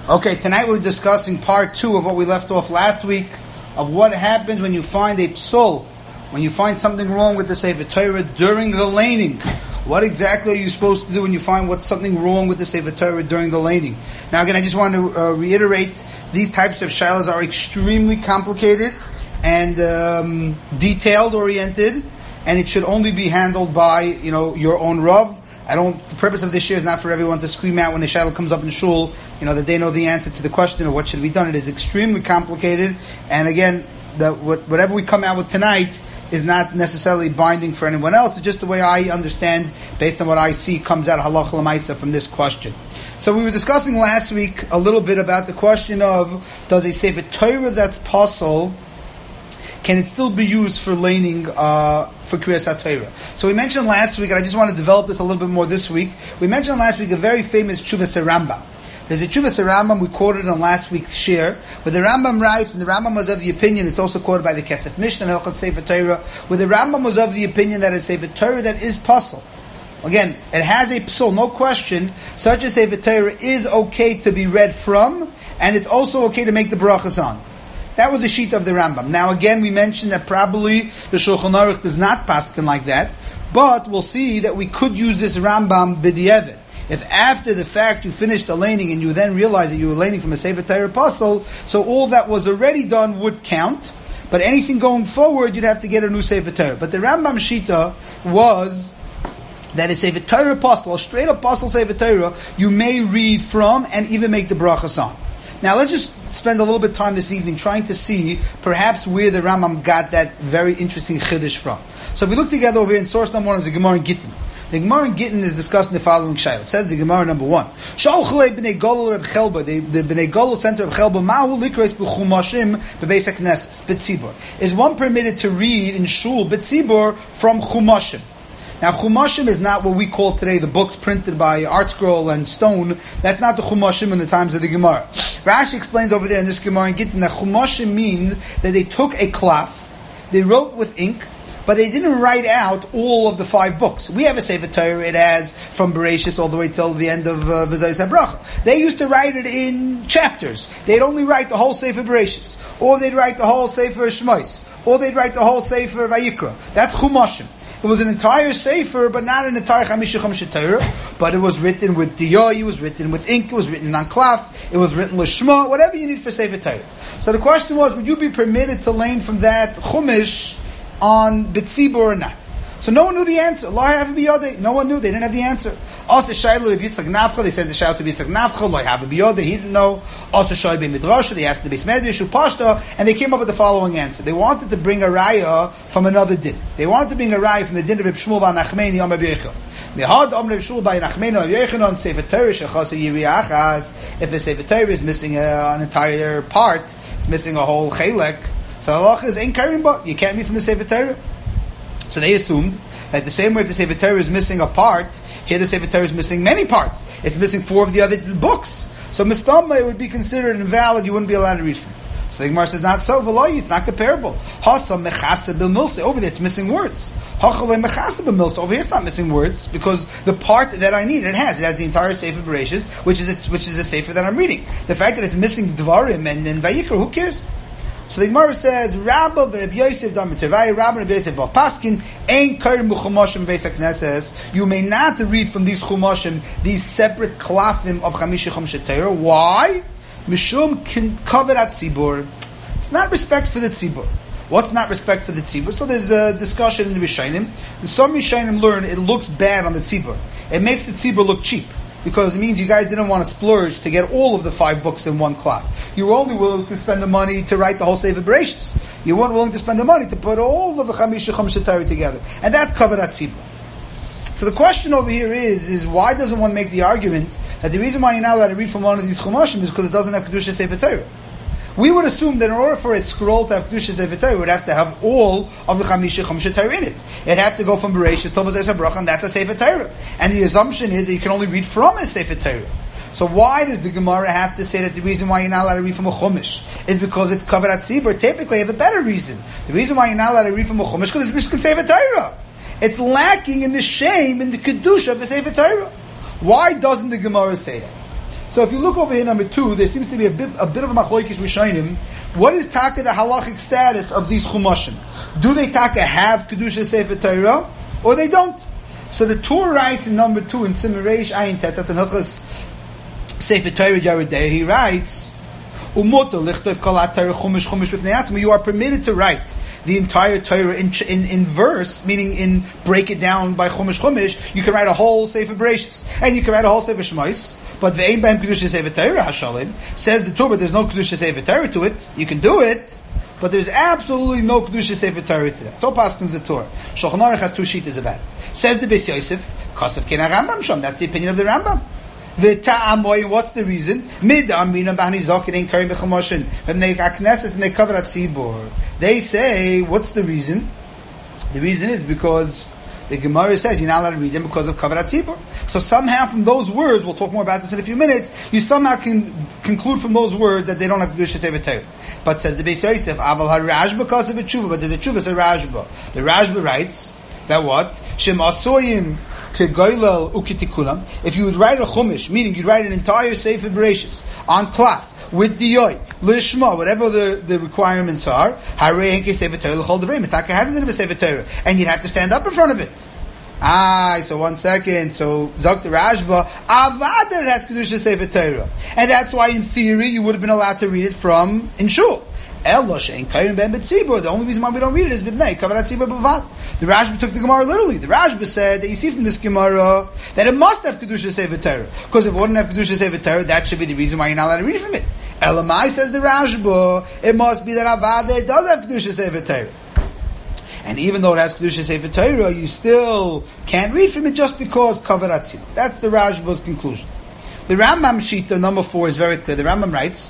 Okay, tonight we're discussing part 2 of what we left off last week, of what happens when you find a psul, when you find something wrong with the Sefer Torah during the laning. What exactly are you supposed to do when you find what's something wrong with the Sefer Torah during the laning? Now again, I just want to reiterate, these types of shilas are extremely complicated and detailed oriented, and it should only be handled by your own Rav. The purpose of this year is not for everyone to scream out when a shilah comes up in shul, that they know the answer to the question of what should be done. It is extremely complicated, and again, whatever we come out with tonight is not necessarily binding for anyone else. It's just the way I understand, based on what I see, comes out halacha l'maisa from this question. So we were discussing last week a little bit about the question of, does a Sefer Torah that's pasul, can it still be used for laning for Kriyas HaTorah? So we mentioned last week, and I just want to develop this a little bit more this week. We mentioned last week a very famous Tshuvas Rambam. There's a Tshuvas Rambam we quoted on last week's share, where the Rambam writes, and the Rambam was of the opinion, it's also quoted by the Kesef Mishnah and Hilchos Sefer Torah, where the Rambam was of the opinion that a Sefer Torah that is pasul, again, it has a psul, no question, such a Sefer Torah is okay to be read from, and it's also okay to make the brachas on. That was the sheet of the Rambam. Now again, we mentioned that probably the Shulchan Aruch does not paskin like that, but we'll see that we could use this Rambam b'di'evet. If after the fact you finished the laning and you then realize that you were laning from a Sefer Torah pasul, so all that was already done would count, but anything going forward, you'd have to get a new Sefer Torah. But the Rambam shita was that a Sefer Torah pasul, a straight up pasul Sefer Torah, you may read from and even make the brachas on. Now let's just spend a little bit of time this evening trying to see perhaps where the Rambam got that very interesting chiddush from. So if we look together over here in source number 1 is the Gemara in Gittin. The Gemara in Gittin is discussing the following shayla. It says the Gemara number 1. Shalchalei b'nei Golol Reb Chelba, the b'nei Golol center of Chelba, Mahu likros b'chumashim b'beis hakneses, b'tzibur. Is one permitted to read in shul b'tzibur from chumashim? Now, Chumashim is not what we call today the books printed by Art Scroll and Stone. That's not the Chumashim in the times of the Gemara. Rashi explains over there in this Gemara in Gittin that Chumashim means that they took a cloth, they wrote with ink, but they didn't write out all of the 5 books. We have a Sefer Torah, it has from Bereshis all the way till the end of V'zayis HaBracha. They used to write it in chapters. They'd only write the whole Sefer Bereshis, or they'd write the whole Sefer Shmos, or they'd write the whole Sefer Vayikra. That's Chumashim. It was an entire sefer, but not an entire Chamisha Chamisha Torah. But it was written with diyah, it was written with ink, it was written on cloth, it was written lishma, whatever you need for Sefer Torah. So the question was, would you be permitted to lane from that chumash on B'tzibur or not? So no one knew the answer. No one knew. They didn't have the answer. Also Shailu Reb Yitzchak Nafcha, they said the Shailu to Yitzchak Nafcha, Lo have a biyode, he didn't know. Also Shai Ben Midrash, they asked the Beis Medrash, Upashta, and they came up with the following answer. They wanted to bring a raya from another din. They wanted to bring a raya from the din of Reb Shmuel bar Nachmeni Amar B'Yechon. Mehad Amar Reb Shmuel bar Nachmeni Amar B'Yechon on Sefer Torah Shechasa Yiri Achas. If the Sefer Torah is missing an entire part, it's missing a whole chelek, so the halacha is Ein Karim Ba. You can't read from the Sefer Torah. So they assumed that the same way if the Sefer Torah is missing a part, here the Sefer Torah is missing many parts. It's missing 4 of the other books. So Mistama, it would be considered invalid, you wouldn't be allowed to read from it. So the Gemara says, not so, V'loi, it's not comparable. Hasa mechasa bil milsa, over there it's missing words. Hachalei mechasa bil milsa, over here it's not missing words, because the part that I need, it has the entire Sefer Bereshis, which is a Sefer that I'm reading. The fact that it's missing Dvarim and Vayikra, who cares? So the Gemara says, Rabba v'Reb Yosef dam mitzvah, Rabba v'Reb Yosef both paskin, ein karim b'chumashim beis hakneses. You may not read from these chumashim, these separate klafim of Chamisha Chumsha Torah. Why? Mishum kaverat tzibur. It's not respect for the tzibur. What's not respect for the tzibur? So there's a discussion in the Rishonim. And some Rishonim learn it looks bad on the tzibur. It makes the tzibur look cheap, because it means you guys didn't want to splurge to get all of the 5 books in one cloth. You were only willing to spend the money to write the whole Sefer Bereshis. You weren't willing to spend the money to put all of the Chamisha Chumsha Torah together. And that's covered at Tzibur. So the question over here is why doesn't one make the argument that the reason why you're not allowed to read from one of these Chumashim is because it doesn't have Kedusha Sefer Torah? We would assume that in order for a scroll to have Kedusha Sefer Torah, it would have to have all of the Chamisha Chumsha Torah in it. It'd have to go from Bereshit to V'zayis HaBracha, and that's a Sefer Torah. And the assumption is that you can only read from a Sefer Torah. So why does the Gemara have to say that the reason why you're not allowed to read from a Chumash is because it's covered at Tzibur? Typically, you have a better reason. The reason why you're not allowed to read from a Chumash is because it's Nishkan Sefer Torah. It's lacking in the shame, in the Kedusha of the Sefer Torah. Why doesn't the Gemara say that? So if you look over here, number 2, there seems to be a bit of a machloikis rishonim. What is taka the halachic status of these chumashim? Do they taka have kedusha sefer Torah, or they don't? So the Torah writes in number 2 in Siman Reish Ayin Tet, that's in Hilchos Sefer Torah Yaredei, he writes, "Umoto lichtov kol Torah chumash b'fnei atzma." You are permitted to write the entire Torah in verse, meaning in break it down by chumash. You can write a whole Sefer Bereshis, and you can write a whole Sefer Shmos. But the Ein B'hem Kedusha Sefer Torah Hashalim says the Torah, but there's no Kedusha Sefer Torah to it. You can do it, but there's absolutely no Kedusha Sefer Torah to that. So paskins the Torah. Shulchan Aruch has 2 shitas about it. Says the Beis Yosef, Kosav Kena Rambam Shom. That's the opinion of the Rambam. V'ta'amoy, what's the reason? Mid Amrina B'hani Zok Ein Karim B'Chomoshin. V'nei Knesset and they cover at Tzibor. They say, what's the reason? The reason is because the Gemara says you're not allowed to read them because of Kavod HaTzibur. So somehow from those words, we'll talk more about this in a few minutes, you somehow can conclude from those words that they don't have to do Sefer Torah. But says the Beis Yosef, Aval HaRashba because of a tshuva, but there's a tshuva, it's a Rashba. The Rashba writes that what? Shem Asoyim Kegoylel Ukitikulam. If you would write a Chumash, meaning you'd write an entire Sefer Bereshis on cloth, with diyoy, lishma, whatever the requirements are, harei henke sefer Torah l'chol devrei, mitaka hasn't been a sefer Torah, and you'd have to stand up in front of it. So 1 second, so Zok the Rashba, Avada has Kedusha Sefer Torah. And that's why in theory you would have been allowed to read it from in shul. The only reason why we don't read it is b'bnei Kavod HaTzibur b'vad. The Rashba took the Gemara literally. The Rashba said that you see from this Gemara that it must have Kedusha Sefer Torah. Because if it wouldn't have Kedusha Sefer Torah, that should be the reason why you're not allowed to read from it. Elamai, says the Rashba, it must be that Avada does have Kedusha Sefer Torah. And even though it has Kedusha Sefer Torah, you still can't read from it just because Kavod HaTzibur. That's the Rashba's conclusion. The Rambam Shita, number 4, is very clear. The Rambam writes,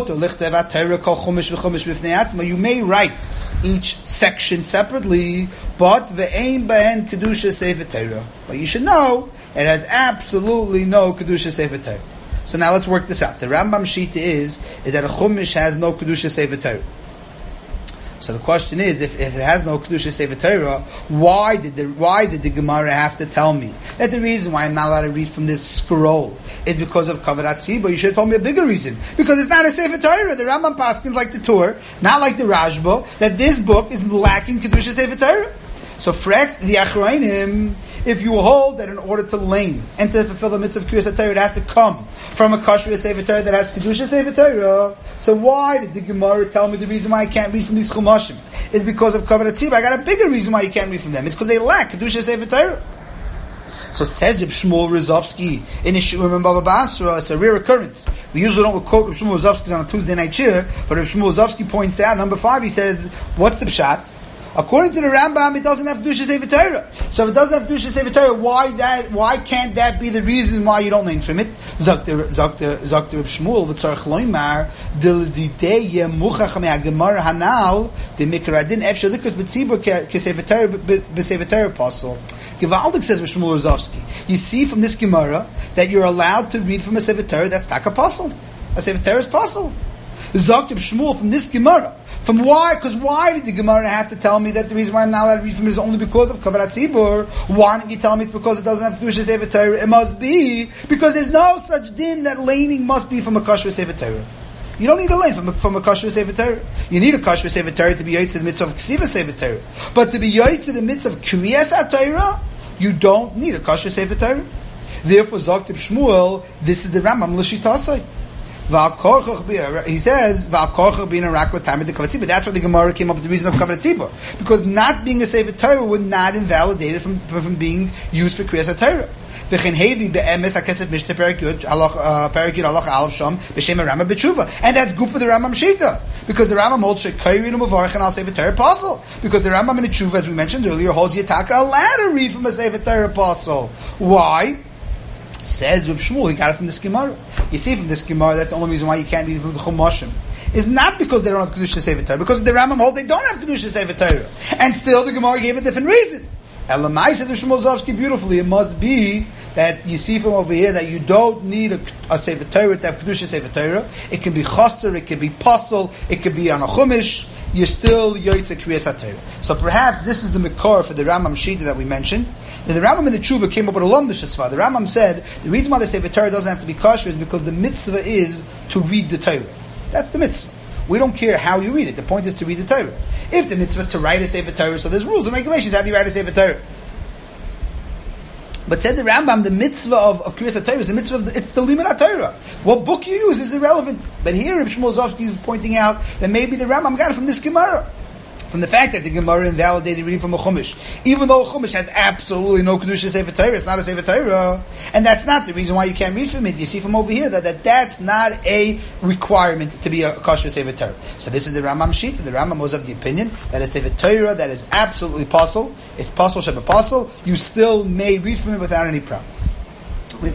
you may write each section separately, but ve'ein behen Kedusha Sefer Torah. But you should know, it has absolutely no Kedusha Sefer Torah. So now let's work this out. The Rambam Shita is that a Chumash has no Kedusha Sefer Torah. So the question is, if it has no Kedusha Sefer Torah, why did the Gemara have to tell me that the reason why I'm not allowed to read from this scroll is because of Kavod HaTzibur? You should have told me a bigger reason. Because it's not a Sefer Torah. The Rambam Paskins like the Torah, not like the Rashba, that this book is lacking Kedusha Sefer Torah. So frek the Achrayim, if you hold that in order to lane and to fulfill the mitzvah of Kriyas HaTorah, it has to come from a kosher Sefer Torah that has Kedusha Sefer Torah. So why did the Gemara tell me the reason why I can't read from these Chumashim is because of Kavod HaTzibur? I got a bigger reason why you can't read from them. It's because they lack Kedusha Sefer Torah. So says Reb Shmuel Rozovsky in his Shurim and Baba Basra. It's a rare occurrence. We usually don't quote Reb Shmuel Rozovsky on a Tuesday night shir, but Reb Shmuel Rozovsky points out, number 5, he says, what's the pshat? According to the Rambam, it doesn't have Kedusha Sefer Torah. So if it doesn't have Kedusha Sefer Torah, why can't that be the reason why you don't learn from it? Zok Reb Shmuel v'tzarich loymar d'lidei muchach me'agemar hanal d'mikradin efshel likus b'tzibur k'sefer Torah b'sefer Torah apostle. Givaldik, says Reb Shmuel Rozovsky. You see from this Gemara that you're allowed to read from a Sefer Torah that's tak apostle. A Sefer Torah is apostle. Zok Reb Shmuel from this Gemara. From why? Because why did the Gemara have to tell me that the reason why I'm not allowed to read from it is only because of Kavod HaTzibur? Why didn't you tell me it's because it doesn't have Kedusha Sefer Torah? It must be because there's no such din that laning must be from a kosher Sefer Torah. You don't need a lane from a kosher Sefer Torah. You need a kosher Sefer Torah to be yotze the mitzvah of Ksiva Sefer Torah. But to be yotze the mitzvah of Kriyas HaTorah, you don't need a kosher Sefer Torah. Therefore, Zok Shmuel, this is the Rambam L'shitasai. He says, that's why the Gemara came up with the reason of Kavod HaTzibur. Because not being a Sefer Torah would not invalidate it from being used for Kriyas HaTorah. And that's good for the Rambam Shita. Because the Rambam holds Shekayrin U'Mavarech and Al Sefer Torah Apostle. Because the Rambam in the Tshuva, as we mentioned earlier, holds Yataka allowed to read from a Sefer Torah Apostle. Why? Says Reb Shmuel, he got it from this Gemara. You see from this Gemara, that's the only reason why you can't read from the Chumashim. It's not because they don't have Kedusha Sefer Torah, because the Rambam holds they don't have Kedusha Sefer Torah. And still the Gemara gave a different reason. Elamai said Reb Shmuel Rozovsky beautifully, it must be that you see from over here that you don't need a Sefer Torah to have Kedusha Sefer Torah. It can be Chaser, it can be Pasel, it can be on a Chumash. You're still Yoytze Kriyas HaTorah. So perhaps this is the Makor for the Rambam Shita that we mentioned, Then the Rambam in the Tshuva came up with a Lomdish Svar. The Rambam said the reason why the Sefer Torah doesn't have to be kosher is because the mitzvah is to read the Torah. That's the mitzvah. We don't care how you read it. The point is to read the Torah. If the mitzvah is to write a Sefer Torah, so there's rules and regulations. How do you write a Sefer Torah? But said the Rambam, the mitzvah of Kriyas HaTorah is the mitzvah it's the Limud HaTorah. What book you use is irrelevant. But here, Reb Shmuel Zofsky is pointing out that maybe the Rambam got it from this Gemara. From the fact that the Gemara invalidated reading from a Chumash. Even though a Chumash has absolutely no Kedusha Sefer Torah, it's not a Sefer Torah. And that's not the reason why you can't read from it. You see from over here that that's not a requirement to be a kosher Sefer Torah. So this is the Rambam sheet. The Rambam was of the opinion that a Sefer Torah that is absolutely possible, it's possible, Sheba possible, you still may read from it without any problems. Would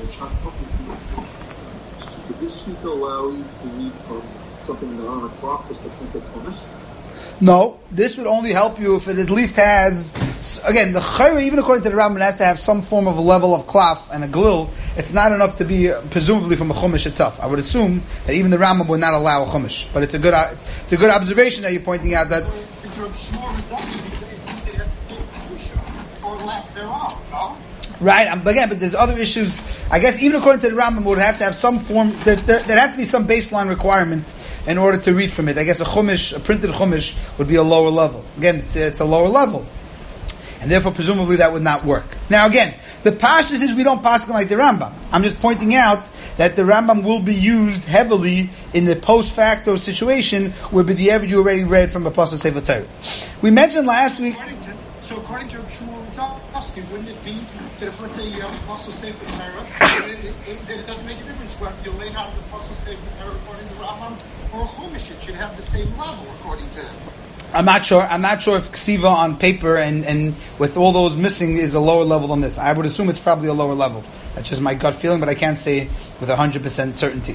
this sheet allow you to read from something that on a clock just to keep it Chumash? No, this would only help you if it at least has, again, the chayra, even according to the Rambam, has to have some form of a level of klaf and a glil. It's not enough to be presumably from a chumash itself. I would assume that even the Rambam would not allow a chumash. But it's a good observation that you're pointing out that. Right, again, but there's other issues. I guess even according to the Rambam, would have to have some form. There has to be some baseline requirement in order to read from it. I guess a printed chumash, would be a lower level. Again, it's a lower level, and therefore presumably that would not work. Now, again, the pashtus is we don't paskin like the Rambam. I'm just pointing out that the Rambam will be used heavily in the post facto situation where b'diavad you already read from a pasuk Sefer Torah. We mentioned last week. According to Shmuel Zofsky, wouldn't it be that if, let's say, you have a Apostle Sefer Torah, that it doesn't make a difference whether you lay out the Apostle Sefer Torah according to Rambam or Chumash? It should have the same level according to them. I'm not sure if ksiva on paper and with all those missing is a lower level than this. I would assume it's probably a lower level. That's just my gut feeling, but I can't say with 100% certainty.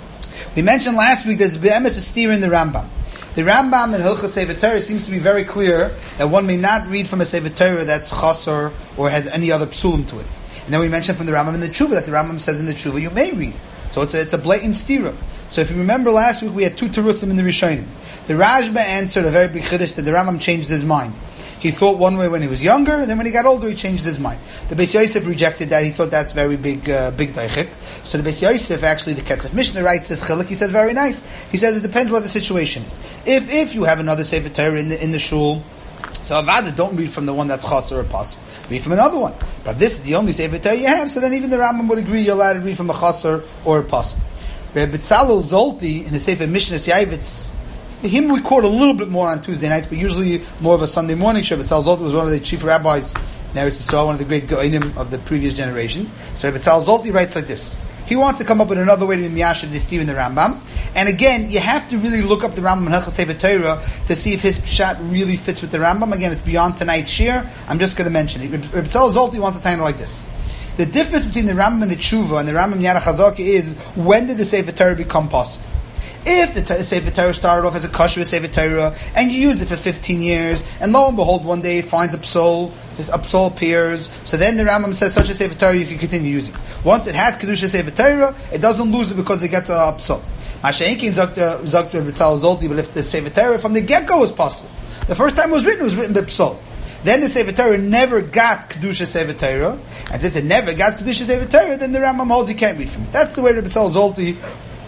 We mentioned last week there's be'emes a steer in the Rambam. The Rambam in Hilchos Sefer Torah seems to be very clear that one may not read from a Sefer Torah that's chasor or has any other psulim to it. And then we mentioned from the Rambam in the Tshuva that the Rambam says in the Tshuva you may read. So it's a blatant stira. So if you remember last week we had two terutzim in the Rishonim. The Rashba answered a very big chiddush that the Rambam changed his mind. He thought one way when he was younger, and then when he got older, he changed his mind. The Beis Yosef rejected that. He thought that's very big daichik. So the Beis Yosef, actually, the Ketzer Mishnah writes this chilik. He says very nice. He says it depends what the situation is. If you have another Sefer Torah in the shul, so avada, don't read from the one that's chas or a pas. Read from another one. But if this is the only Sefer Torah you have, so then even the Rambam would agree you're allowed to read from a chas or a pas. Rabbi Tzalel Zolti in the Sefer Mishnah Yavitz. Him we quote a little bit more on Tuesday nights, but usually more of a Sunday morning show. But Tzalel Zolti was one of the chief rabbis in Eretz Yisrael, one of the great goinim of the previous generation. So Rabbi Tzalel Zolti writes like this. He wants to come up with another way to miyashiv this Steve in the Rambam. And again, you have to really look up the Rambam in Hilchos Sefer Torah to see if his pshat really fits with the Rambam. Again, it's beyond tonight's shir. I'm just going to mention it. Rabbi Tzalel Zolti wants to tie it like this. The difference between the Rambam and the Tshuva and the Rambam Yad HaChazaka is when did the Sefer Torah become possible? If the Sefer Torah started off as a kosher Sefer Torah and you used it for 15 years, and lo and behold, one day it finds a psol, this psol appears, so then the Rambam says such a Sefer Torah you can continue using. Once it has Kedusha Sefer Torah, it doesn't lose it because it gets a psol. Masha'enkin Zakta B'Tzalel Zolti, but if the Sefer Torah from the get-go was possible, the first time it was written by psol. Then the Sefer Torah never got Kedusha Sefer Torah, and since it never got Kedusha Sefer Torah, then the Rambam holds you can't read from it. That's the way Rabbi Tzalel Zolti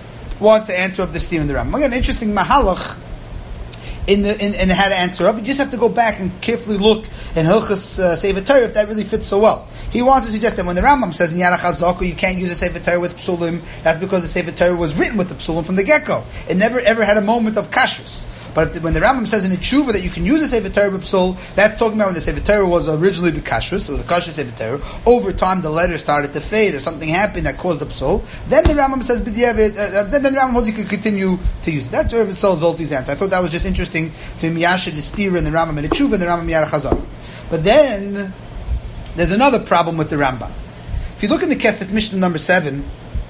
wants to answer up the steam in the Rambam. Again, interesting mahalach in how to answer up. You just have to go back and carefully look in Hilchos Sefer Torah if that really fits so well. He wants to suggest that when the Rambam says in Yad HaChazaka you can't use a Sefer Torah with psulim, that's because the Sefer Torah was written with the psulim from the get-go. It never ever had a moment of kashrus. But when the Rambam says in the Tshuva that you can use a Sefer Torah with psul, that's talking about when the Sefer Torah was originally b'kashrus, it was a kashrus Sefer Torah. Over time, the letter started to fade, or something happened that caused the psul. Then the Rambam says b'diavad. Then the Rambam holds you can continue to use it. That's Rabbi Tzalel Zolti's answer. I thought that was just interesting to miyashiv the stira in the Rambam and the Tshuva and the Rambam Yad HaChazaka. But then there's another problem with the Rambam. If you look in the Kesef Mishnah number 7,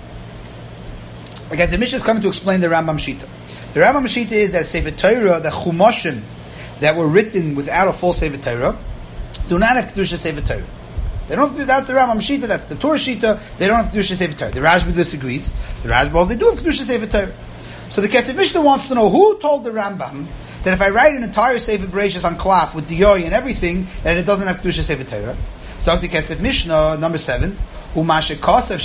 the Kesef Mishnah is coming to explain the Rambam Shita. The Rambam Shita is that Sefer Torah, the Chumoshim that were written without a full Sefer Torah, do not have Kedusha Sefer Torah. They don't have to, that's the Rambam Shita, that's the Torah Shita, they don't have Kedusha Sefer Torah. The Rashba disagrees. The Rashba, they do have Kedusha Sefer Torah. So the Kesef Mishnah wants to know who told the Rambam that if I write an entire Sefer Bereshis on Klaf with Diyoy and everything, that it doesn't have Kedusha Sefer Torah. So the Kesef Mishnah, number 7, who told the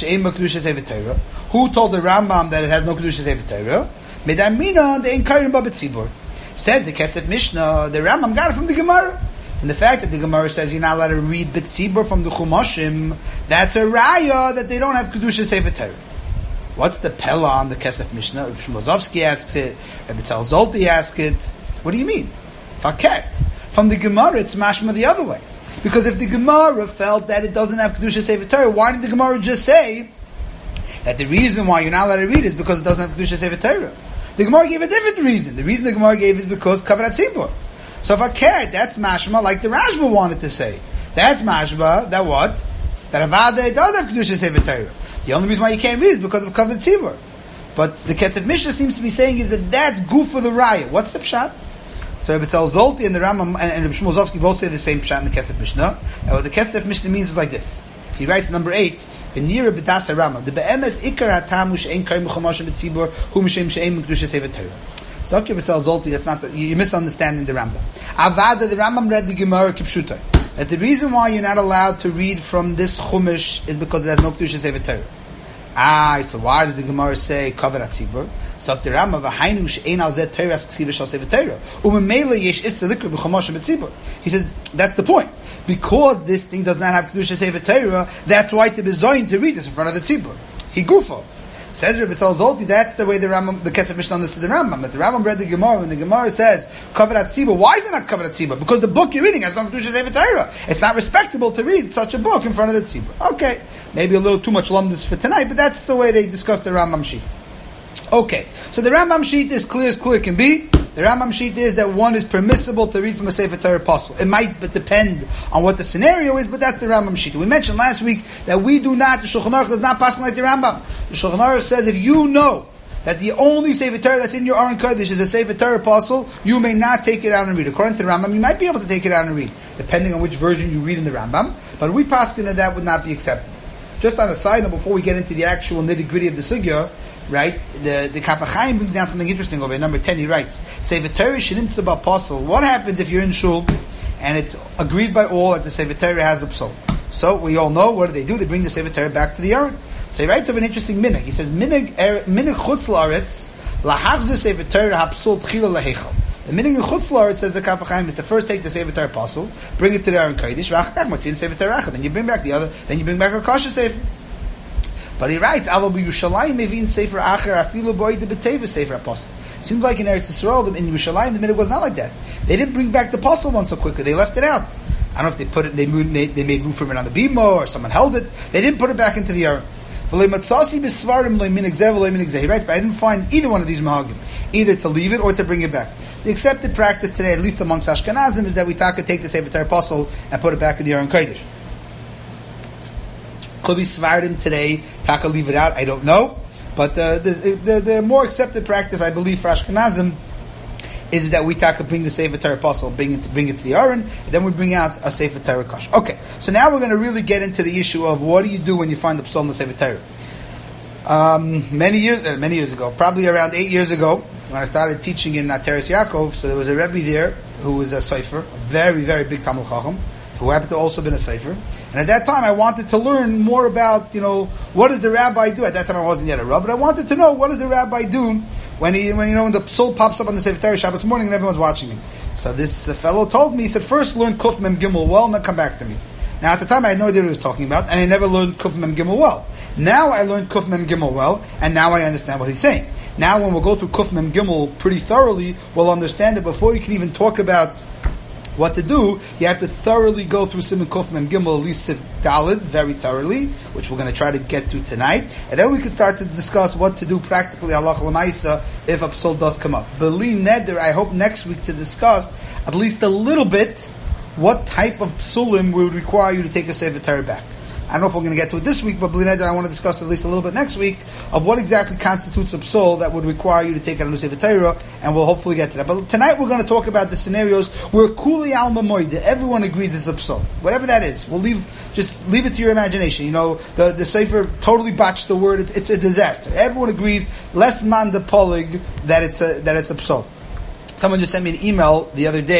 Rambam that it has no Kedusha Sefer Torah? Medamina, the Inkarim Babet Tzibur. Says the Kesef Mishnah, the Rambam got it from the Gemara. From the fact that the Gemara says you're not allowed to read Betzibur from the Chumashim, that's a raya that they don't have Kedusha Sefer Torah. What's the Pella on the Kesef Mishnah? Rabbi Shmozovsky asks it, Rabbi Tzal Zolti asks it. What do you mean? Faket. From the Gemara, it's mashma the other way. Because if the Gemara felt that it doesn't have Kedusha Sefer Torah, why did the Gemara just say that the reason why you're not allowed to read it is because it doesn't have Kedusha Sefer Torah? The Gemara gave a different reason. The reason the Gemara gave is because Kavrat Tzibur. So if I cared, that's mashma like the Rashba wanted to say. That's mashma that what? That Avada does have Kedusha Sefer Torah. The only reason why you can't read is because of Kavrat Tzibur. But the Kesef Mishnah seems to be saying is that that's goof for the Raya. What's the pshat? So Rabbi Tzal Zolti and the Rambam and Rabbi Shmozovsky both say the same pshat in the Kesef Mishnah. And what the Kesef Mishnah means is like this. He writes number 8, V'nira b'dasa Rambam, the be'emes ikar ha'tamu she'en karim b'chomashim b'tzibur hu m'shem she'en m'kedusha sefer Torah. So Rabbi Tzal Zolti, that's not you're misunderstanding the Rambam. Avada, the Rambam read the Gemara kipshuta. That the reason why you're not allowed to read from this chumash is because it has no kedusha sefer Torah. So why does the Gemara say cover atzibur? So the Rambam v'hainu she'en al zeh Torah ksiva shal sefer Torah u'memela yesh issa likra b'chomashim b'tzibur. He says that's the point. Because this thing does not have Kedusha Sefer Torah, that's why it's a bezoin to read this in front of the tzibur. He gufo. Says Rabbi Tzal Zolti, that's the way the Rambam, the Kesef Mishnah understood the Rambam. But the Rambam read the Gemara, when the Gemara says, Kavrat Tzibur, why is it not Kavrat Tzibur? Because the book you're reading has no Kedusha Sefer Torah. It's not respectable to read such a book in front of the tzibur. Okay, maybe a little too much lumdus for tonight, but that's the way they discuss the Rambam sheet. Okay, so the Rambam sheet is clear as clear can be. The Rambam sheet is that one is permissible to read from a Sefer Torah apostle. It might depend on what the scenario is, but that's the Rambam sheet. We mentioned last week that we do not, the Shulchan Aruch does not pass like the Rambam. The Shulchan Aruch says if you know that the only Sefer Torah that's in your Aron Kodesh is a Sefer Torah apostle, you may not take it out and read. According to the Rambam, you might be able to take it out and read, depending on which version you read in the Rambam, but we pass in that would not be acceptable. Just on a side note, before we get into the actual nitty-gritty of the sugya, right? The Kaf HaChaim brings down something interesting over here. Number 10, he writes, Sefer Torah Shinimtza B'Apostle. What happens if you're in shul and it's agreed by all that the Sefer Torah has a psal? So we all know, what do? They bring the Sefer Torah back to the Aron. So he writes of an interesting minhag. He says, minhag chutz la'aretz lahachzir Sefer Torah ha'psal tchila lahechal. The minhag in chutz la'aretz, says the Kaf HaChaim, is to first take the Sefer Torah apostle, bring it to the Aron Kodesh, v'achakach matzin Sefer Torah achad. Then you bring back the other, then you bring back a kasha Sefer. But he writes, "Avo b'Yushalayim mevin sefer acher afilu boy de b'teva sefer apostle." Seems like in Eretz Yisrael, in Yerushalayim, the minute was not like that. They didn't bring back the apostle one so quickly. They left it out. I don't know if they put it. They made room for it on the bima, or someone held it. They didn't put it back into the Aron. He writes, but I didn't find either one of these mahagim, either to leave it or to bring it back. The accepted practice today, at least amongst Ashkenazim, is that we take the Sefer Torah apostle and put it back in the Aron Kodesh. Could be Svardim today, Taka leave it out, I don't know. But the more accepted practice, I believe, for Ashkenazim, is that we Taka bring the Sefer Torah apostle, bring it to the Aron, and then we bring out a Sefer Torah Kash. Okay, so now we're going to really get into the issue of what do you do when you find the psalm in the Sefer Torah. Many years ago, probably around 8 years ago, when I started teaching in Teres Yaakov, so there was a Rebbe there who was a Sefer, a very, very big Talmud Chacham, who happened to also been a Sefer. And at that time, I wanted to learn more about, what does the rabbi do? At that time, I wasn't yet a rabbi, but I wanted to know what does the rabbi do when the psul pops up on the Sefer Torah Shabbos morning and everyone's watching him. So this fellow told me, he said, first learn Kuf Mem Gimel well, and then come back to me. Now, at the time, I had no idea what he was talking about, and I never learned Kuf Mem Gimel well. Now I learned Kuf Mem Gimel well, and now I understand what he's saying. Now, when we'll go through Kuf Mem Gimel pretty thoroughly, we'll understand that before you can even talk about what to do, you have to thoroughly go through Siman Kuf Mem Gimel, at least Sif Daled, very thoroughly, which we're going to try to get to tonight, and then we can start to discuss what to do practically, halacha l'maisa, if a psul does come up. Beli neder, I hope next week to discuss at least a little bit what type of psulim would require you to take a Sefer Torah back. I don't know if we're going to get to it this week, but B'li Neder, I want to discuss at least a little bit next week of what exactly constitutes a psul that would require you to take out a Sefer Torah, and we'll hopefully get to that. But tonight we're going to talk about the scenarios where Kuli Alma Moed, everyone agrees it's a psul. Whatever that is, just leave it to your imagination. The Sefer totally botched the word, it's a disaster. Everyone agrees, less man de polig, that it's a psul. Someone just sent me an email the other day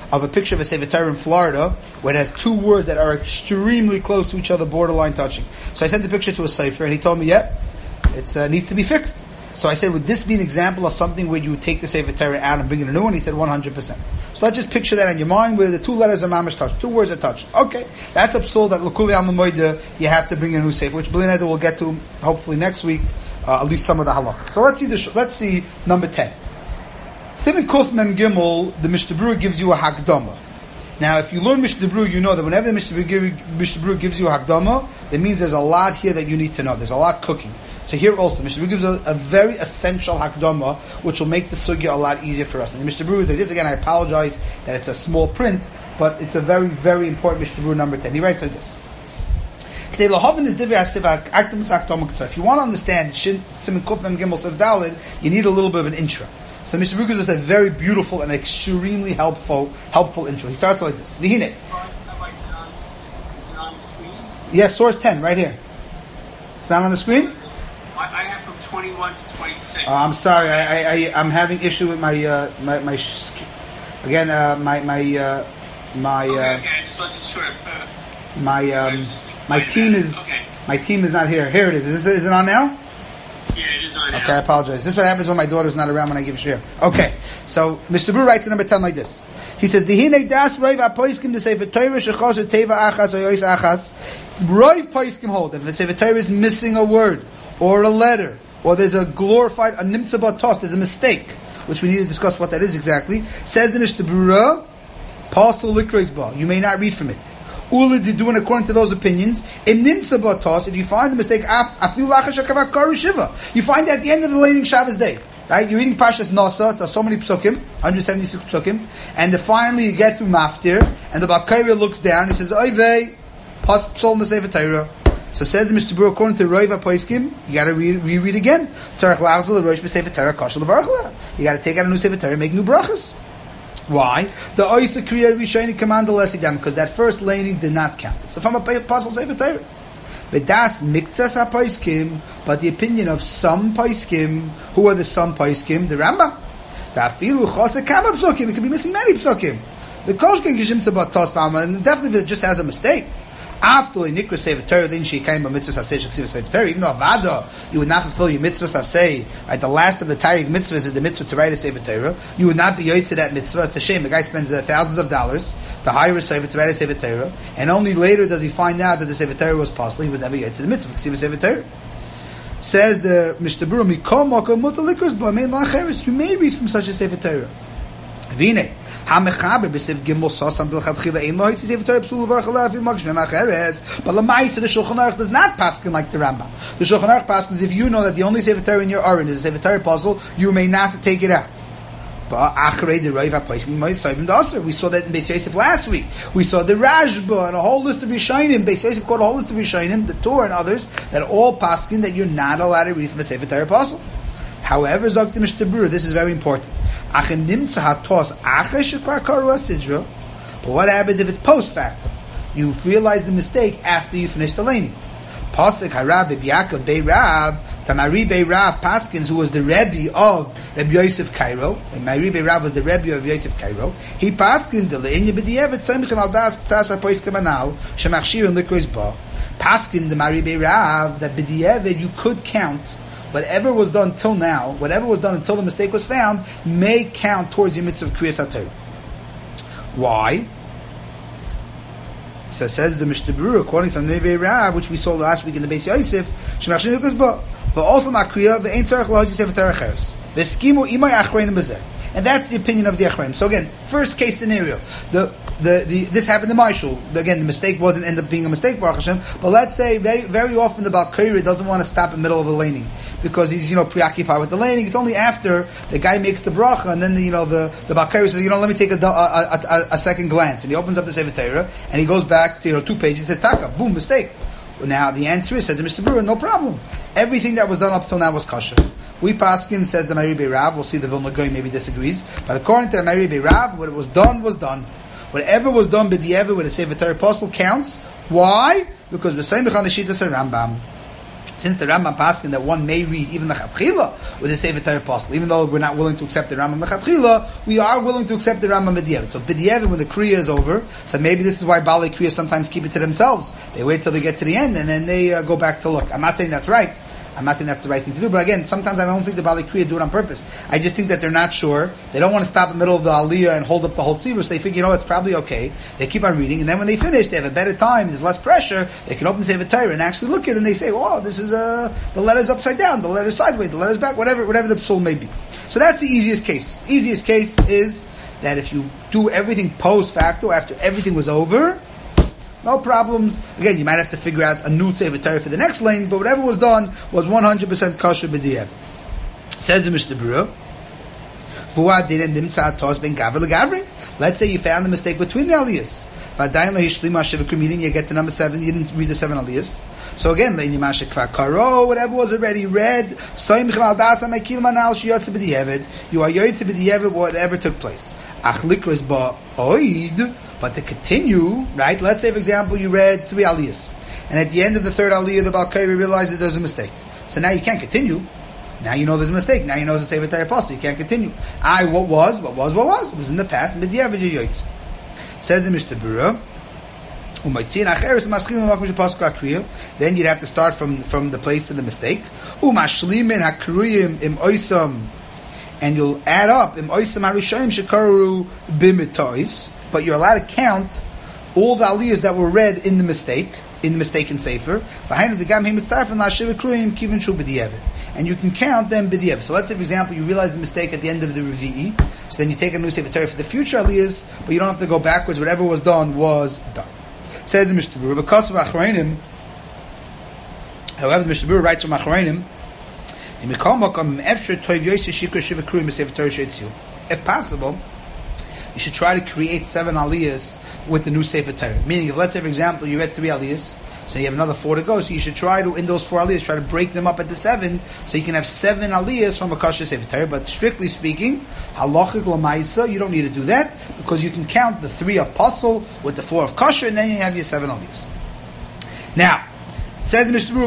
of a picture of a Sefer Torah in Florida where it has two words that are extremely close to each other, borderline touching. So I sent the picture to a Sefer, and he told me, it needs to be fixed. So I said, would this be an example of something where you would take the Sefer Torah out and bring in a new one? He said 100%. So let's just picture that in your mind where the two letters are mamash touch, two words are touch. Okay, that's a psul that l'kuli al mamoida you have to bring in a new Sefer, which B'lineda we'll get to hopefully next week, at least some of the halachas. So let's see number 10. Siman Kuf Mem Gimel, the Mishnah Berurah gives you a hakdama. Now, if you learn Mishnah Berurah, you know that whenever the Mishnah Berurah gives you a hakdama, that means there's a lot here that you need to know. There's a lot cooking. So here also, Mishnah Berurah gives a very essential hakdama, which will make the sugya a lot easier for us. And the Mishnah Berurah is like this. Again, I apologize that it's a small print, but it's a very, very important Mishnah Berurah number 10. He writes like this. If you want to understand Siman Kuf Mem Gimel Sef Daled, you need a little bit of an intro. So Mishnah Berurah gives us a very beautiful and extremely helpful intro. He starts like this. V'hine. Yes, source 10, right here. It's not on the screen? I have from 21 to 26. I'm sorry. I'm having issue with my Okay, I just wasn't sure if... my team is not here. Here it is. Is it on now? Yeah, it is on now. Okay, I apologize. This is what happens when my daughter's not around when I give share. Okay, so Mr. Berurah writes in number 10 like this. He says, "Dihine das roiv apoiskim to Sefer Torah shechos or teva achas or yois achas." Roiv poiskim hold if the Sefer Torah is missing a word or a letter or there's a glorified a nimtza batos, there's a mistake, which we need to discuss what that is exactly. Says the Mishnah Berurah, "Pasal likros ba." You may not read from it. Uli didun according to those opinions. In nimtza batos, if you find the mistake, afilu lachash hakavak karu shiva. You find it at the end of the laning Shabbos day. Right, you're reading Parshas Nasa. It's so many psukim, 176 psukim, and then finally you get through Maftir, and the Bakayra looks down. He says, "Oivei, pas psul in the Sefer Torah." So says the Mishnah Berurah, according to Roiv Apoiskim, you got to reread again. Tzarich la'achzul l'roish b'Sefer Torah kashel l'varachla. You got to take out a new Sefer Torah and make new brachas. Why? The Oisa Kriya Rishayni command the Lesidam, because that first laning did not count. So from a puzzle Sefer Torah. V'das miktas ha-paiskim, but the opinion of some paiskim, who are the some paiskim? The Rambam. Ta'afilu chosek kama psukim, it could be missing many psukim. The koshken kishim sabat tos b'alma, and definitely if it just has a mistake. After a nikra Sefer Torah, then she came by mitzvah saseh sheksiv Sefer Torah. Even though avada, you would not fulfill your mitzvah saseh. Right, the last of the Taryag mitzvahs is the mitzvah to write a Sefer Torah. You would not be yoyed to that mitzvah. It's a shame. The guy spends thousands of dollars to hire a Sefer to write a Sefer Torah, and only later does he find out that the Sefer Torah was possible. He would never yoyed to the mitzvah kesiv Sefer Torah. Says the Mishnah Berurah, "Mikol makom mutar likros b'amein la'acheres." You may read from such a Sefer Torah. V'ine. But the Shulchan Aruch does not paskin like the Rambam. The Shulchan Aruch paskins if you know that the only Sefer Torah in your Aron is a Sefer Torah puzzle, you may not take it out. But achrei the Roiv HaPoskim Moisayvim Daser. We saw that in Beis Yosef last week. We saw the Rashba and a whole list of Rishonim. Beis Yosef quoted a whole list of Rishonim, the Torah and others, that all paskin that you're not allowed to read from a Sefer Torah puzzle. However, Zok the Mishnah Berurah, this is very important. But what happens if it's post facto? You realize the mistake after you finish the laning. Pasuk Harav Yaakov Bei Rav Tamari Bei Rav Paskins, who was the Rebbe of Rabbi Yosef Cairo, and Mari Bei Rav was the Rebbe of Yosef Cairo. He Paskins the Leinya B'Diavad Tzemich and Aldas Ktsasa Pois Kamanal Shemachshir and Likros Ba. Paskin the Mari Bei Rav that B'Diavad you could count. Whatever was done till now, whatever was done until the mistake was found, may count towards the mitzvah of Kriyas HaTorah. Why? So it says the Mishnah Berurah, according from Nevei Rav, which we saw last week in the Beis Yosef, Shemachshin Yukas Ba, but also Makriya, Ve'ein Tzarech Lohazi Sefer Torah Cheres, Ve'skimu Imay Achrein Bezeh. And that's the opinion of the Achrein. So again, first case scenario, this happened in my shul. Again, the mistake wasn't end up being a mistake, Baruch Hashem, but let's say very, very often the Baal Koreh doesn't want to stop in the middle of a laning, because he's preoccupied with the laning. It's only after the guy makes the bracha, and then the Baal Koreh says, let me take a second glance, and he opens up the Sefer Torah and he goes back to 2 pages and says taka, boom, mistake. Well, now the answer is, says the Mishnah Berurah, no problem. Everything that was done up till now was kosher. We paskin, says the Mari Bei Rav. We'll see the Vilna Gaon maybe disagrees, but according to the Mari Bei Rav, what was done was done. Whatever was done b'di'evet with a Sefer Torah apostle counts. Why? Because we're saying b'chan the Shittas Rambam. Since the Rambam paskin that one may read even the Chatchila with the Sefer Torah Apostle, even though we're not willing to accept the Rambam the Chatchila, we are willing to accept the Rambam B'diavad. So B'diavad, when the Kriya is over, so maybe this is why Baalei Kriya sometimes keep it to themselves. They wait till they get to the end and then they go back to look. I'm not saying that's right. I'm not saying that's the right thing to do, but again, sometimes I don't think the Baalei Kriya do it on purpose. I just think that they're not sure. They don't want to stop in the middle of the Aliyah and hold up the whole tzibur, so they figure, it's probably okay. They keep on reading, and then when they finish, they have a better time, there's less pressure, they can open the Sefer Torah and actually look at it, and they say, this is the letter's upside down, the letter's sideways, the letter's back, whatever the psul may be. So that's the easiest case. Easiest case is that if you do everything post facto, after everything was over, no problems. Again, you might have to figure out a new Sefer Torah for the next lane, but whatever was done was 100% kosher b'diavad. Says the Mishnah Berurah, let's say you found the mistake between the aliyahs. Meaning you get to number 7, you didn't read the 7 aliyahs. So again, whatever was already read, you are yoytze b'diavad whatever took place. But to continue, right? Let's say, for example, you read 3 aliyahs, and at the end of the 3rd aliyah, the Baal Koreh realizes there's a mistake. So now you can't continue. Now you know there's a mistake. Now you know it's a Sefer Torah Apostle. You can't continue. What was? It was in the past. Says the Mishnah Berurah. Then you'd have to start from the place of the mistake. And you'll add up but you're allowed to count all the aliyahs that were read in the mistaken sefer. And you can count them b'diavad. So let's say, for example, you realize the mistake at the end of the Revi'i, so then you take a new Sefer Torah for the future aliyahs, but you don't have to go backwards. Whatever was done was done. Says the Mishnah Berurah, because of Achronim, however, the Mishnah Berurah writes from Achronim, if possible, you should try to create 7 aliyahs with the new Sefer Torah. Meaning, if let's say, for example, you read 3 aliyahs, so you have another 4 to go, so you should try to, in those 4 aliyahs, try to break them up at the 7, so you can have 7 aliyahs from a kosher Sefer Torah. But strictly speaking, halachic l'maisa, you don't need to do that, because you can count the 3 of Pasul with the 4 of kosher, and then you have your 7 aliyahs. Now, it says in Mishnah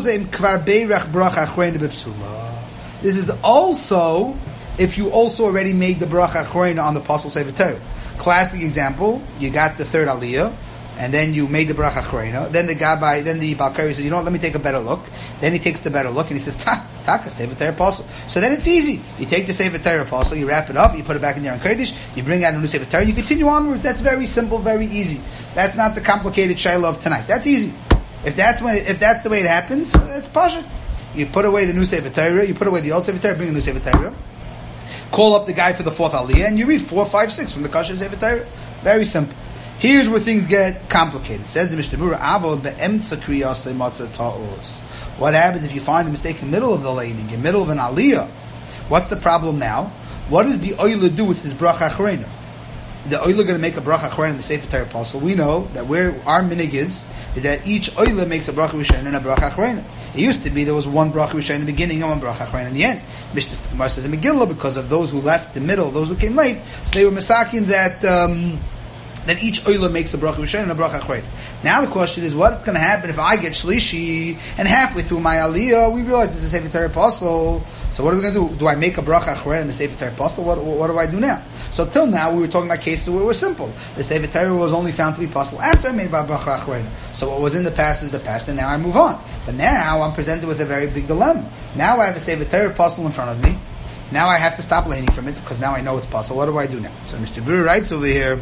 Berurah, this is also if you also already made the bracha achroina on the Pasul Sefer Torah. Classic example, you got the 3rd aliyah, and then you made the bracha achroina. Then the Baal Koreh says, let me take a better look. Then he takes the better look, and he says, Taka, Sefer Torah Pasul. So then it's easy. You take the Sefer Torah Pasul, you wrap it up, you put it back in the Aron Kodesh, you bring out a new Sefer Torah, and you continue onwards. That's very simple, very easy. That's not the complicated shayla of tonight. That's easy. If that's the way it happens, it's pashut. You put away the new Sefer Torah, you put away the old Sefer Torah, bring a new Sefer Torah. Call up the guy for the 4th aliyah, and you read 4, 5, 6 from the kosher Sefer Torah. Very simple. Here's where things get complicated. It says the Mishnah Berurah, "Aval be'emtza kriyasei matzah ta'os." What happens if you find the mistake in the middle of the laning, in the middle of an aliyah? What's the problem now? What does the oila do with his bracha achreina? The oila going to make a bracha achreina in the Sefer Torah Apostle. We know that where our minig is that each oila makes a bracha rishon and a bracha achreina. It used to be there was one bracha rishon in the beginning and one bracha achreina in the end. Mishnah Gemara says in Megillah, because of those who left the middle, those who came late, so they were masakin that each oila makes a bracha rishon and a bracha achreina. Now the question is, what's going to happen if I get shlishi and halfway through my aliyah we realize there's a Sefer Torah Apostle? So what are we going to do? Do I make a bracha achreina in the Sefer Torah Apostle? What do I do now? So till now we were talking about cases where it was simple. The Sefer Torah was only found to be apostle after I made bracha achreina. So what was in the past is the past, and now I move on. But now I'm presented with a very big dilemma. Now I have a Sefer Torah apostle in front of me. Now I have to stop laning from it because now I know it's apostle. What do I do now? So Mishnah Berurah writes over here.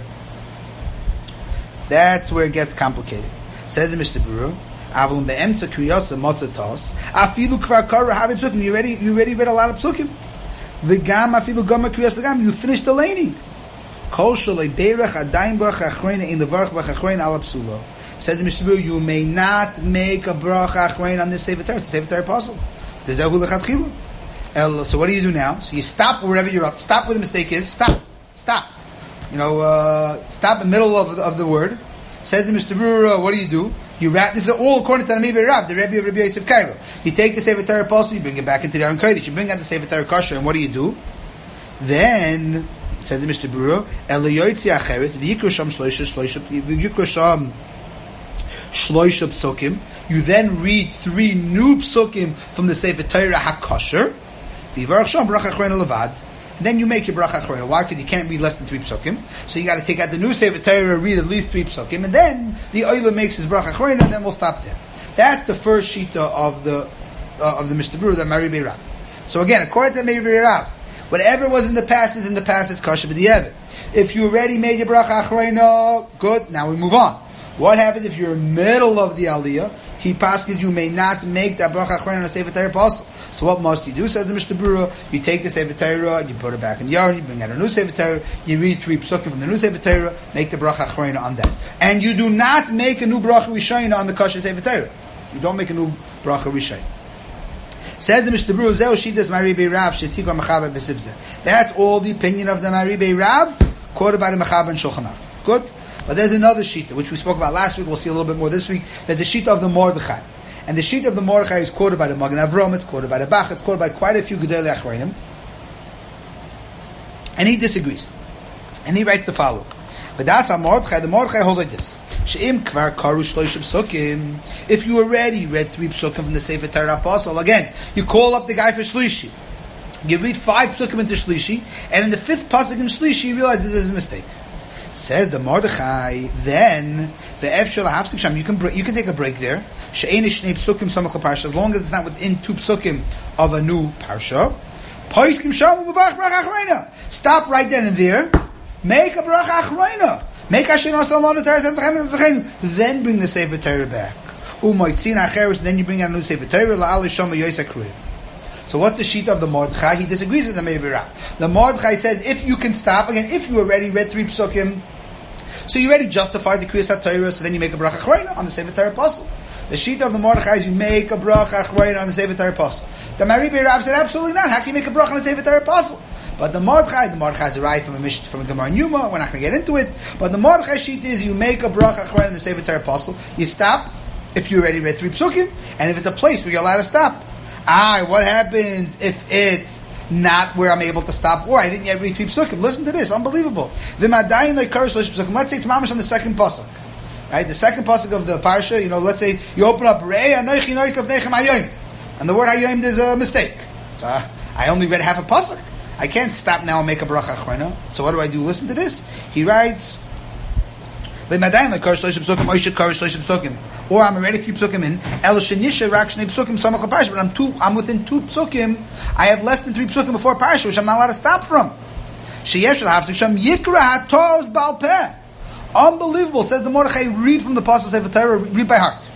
That's where it gets complicated. Says in Mishnah Berurah, "Avlum be'emtza kriyasa motzatos afilu kvar kara habi psukim." You already read a lot of psukim. V'gam afilu gama kriyas l'gam. You finished the laning. Kol shalei beirach adayin bracha achreina in the varach bracha achreina ala psula. Says the Mishnah Berurah, you may not make a bracha achreina on this Sefer Torah. It's a Sefer Torah apostle. So what do you do now? So you stop wherever you're up. Stop where the mistake is. Stop. Stop in the middle of the word. Says the Mishnah Berurah, what do? You wrap. This is all according to the Rebbe Rav, the Rebbe of Rabbi Yosef Cairo. You take the Sefer Torah apostle, you bring it back into the Aron Kodesh. You bring out the Sefer Torah kosher, and what do? Then says the Mishnah Berurah, Elayoytzi acheres v'yikro sham shloisha shloisha psukim. You then read 3 new psukim from the Sefer Torah HaKosher. V'yivarach sham bracha achrona levad. And then you make your bracha achrona. Why? Because you can't read less than 3 psukim. So you got to take out the new Sefer Torah, read at least 3 psukim, and then the oiler makes his bracha achrona, and then we'll stop there. That's the first shita of the Mishnah Berurah, the Maribei Rav. So again, according to Maribei Rav, whatever was in the past is in the past. It's kosher b'di'evet. If you already made your bracha achrona, good. Now we move on. What happens if you're in the middle of the aliyah? He paskes you may not make that bracha achrona on a Sefer Torah apostle. So what must you do? Says the Mishnah Berurah. You take the Sefer Torah, you put it back in the yard, you bring out a new Sefer Torah, you read 3 psukim from the new Sefer Torah, make the bracha achrona on that. And you do not make a new bracha rishayna on the kosher Sefer Torah. You don't make a new bracha rishayna. Says the Mishnah Berurah, Zeu shitas Maribei Rav shetikva mechaber b'sivzeh. That's all the opinion of the Maribei Rav, quoted by the Mechaber and Shulchan Aruch. Good? But there's another shita, which we spoke about last week, we'll see a little bit more this week. There's a shita of the Mordechai. And the shita of the Mordechai is quoted by the Magen Avram, it's quoted by the Bach, it's quoted by quite a few Gedolei Achronim. And he disagrees. And he writes the following. V'das Mordechai, the Mordechai holds like this. She'im kvar karu shloisha psukim. If you already read 3 psukim from the Sefer Torah Apostle, again, you call up the guy for Shlishi. You read 5 psukim into Shlishi, and in the 5th pasuk in Shlishi, you realize that there's a mistake. Says the Mordechai, then the efshel hafsik sham. You can take a break there. She'enish shnei psukim samach parsha, as long as it's not within 2 psukim of a new parsha. Poiskim sham u'mavach bracha achrona. Stop right then and there. Make a bracha achrona. Make Hashem Asalon then bring the Sefer Torah back. Then you bring out a new Sefer Torah. So what's the sheet of the Mordechai? He disagrees with the Maribei Rav. The Mordechai says if you can stop, again, if you already read 3 psukim, so you already justified the Kriyas HaTorah, so then you make a bracha achrona on the Sefer Torah apostle. The sheet of the Mordechai is you make a bracha achrona on the Sefer Torah apostle. The Maribei Rav said absolutely not. How can you make a bracha on the Sefer Torah apostle? But the Mordechai is a right from a Mishnah from a Gemara in Yuma. We're not going to get into it. But the Mordechai sheet is you make a bracha achrona in the Sefer Torah apostle. You stop if you already read 3 psukim, and if it's a place where you're allowed to stop. What happens if it's not where I'm able to stop, or I didn't yet read 3 psukim? Listen to this, unbelievable. Let's say it's mamash on the 2nd pasuk, right? The 2nd pasuk of the parsha. Let's say you open up Re'eh Anochi Nois Lefnechem Hayom, and the word Hayom there's a mistake. So I only read half a pasuk. I can't stop now and make a bracha achrona. So what do? Listen to this. He writes, or I'm already 3 psukim in, but I'm within 2 psukim. I have less than 3 psukim before parsha, which I'm not allowed to stop from. Unbelievable, says the Mordechai. Read from the Pasuk Sefer Torah, read by heart.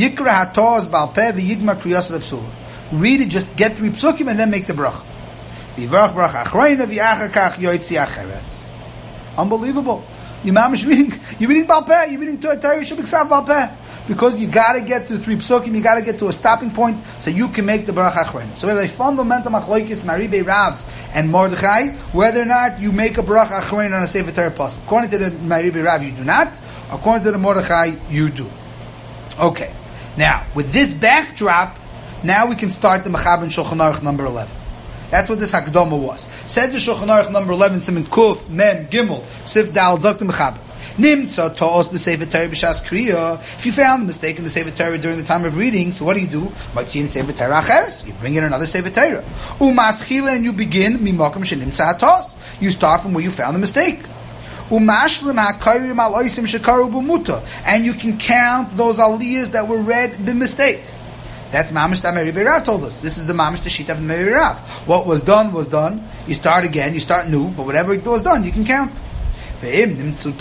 Read it, just get 3 psukim and then make the bracha. Unbelievable. You're reading Baal Peh, you're reading Torah Shubiksav Baal Peh. Because you got to get to 3 psukim, you got to get to a stopping point so you can make the bracha achrona. So we have a fundamental machlokes Maribei Rav and Mordechai, whether or not you make a bracha achrona on a Sefer Torah apostle. According to the Maribei Rav, you do not. According to the Mordechai, you do. Okay. Now, with this backdrop, now we can start the Mechaber and Shulchan Aruch number 11. That's what this Hakdama was. Says the Shulchan Aruch number 11, Siman Kuf, Mem, Gimel, Sif Dal, Zok the Mechaber. Nimtza Ta'os b'Sefer Torah b'Shas Kriya. If you found a mistake in the Sefer Torah during the time of reading, so what do? Might see in Sefer Torah Acheres. You bring in another Sefer Torah. Umaschila, and you begin Mimakom Shenimtza Ta'os. You start from where you found the mistake. Umashlim HaKarim Al Oisim Shekaru B'Muta, and you can count those aliyahs that were read by mistake. That's Mamish that Maribei Rav told us. This is the Mamish the sheet of Maribei Rav. What was done was done. You start again, you start new, but whatever was done, you can count. But if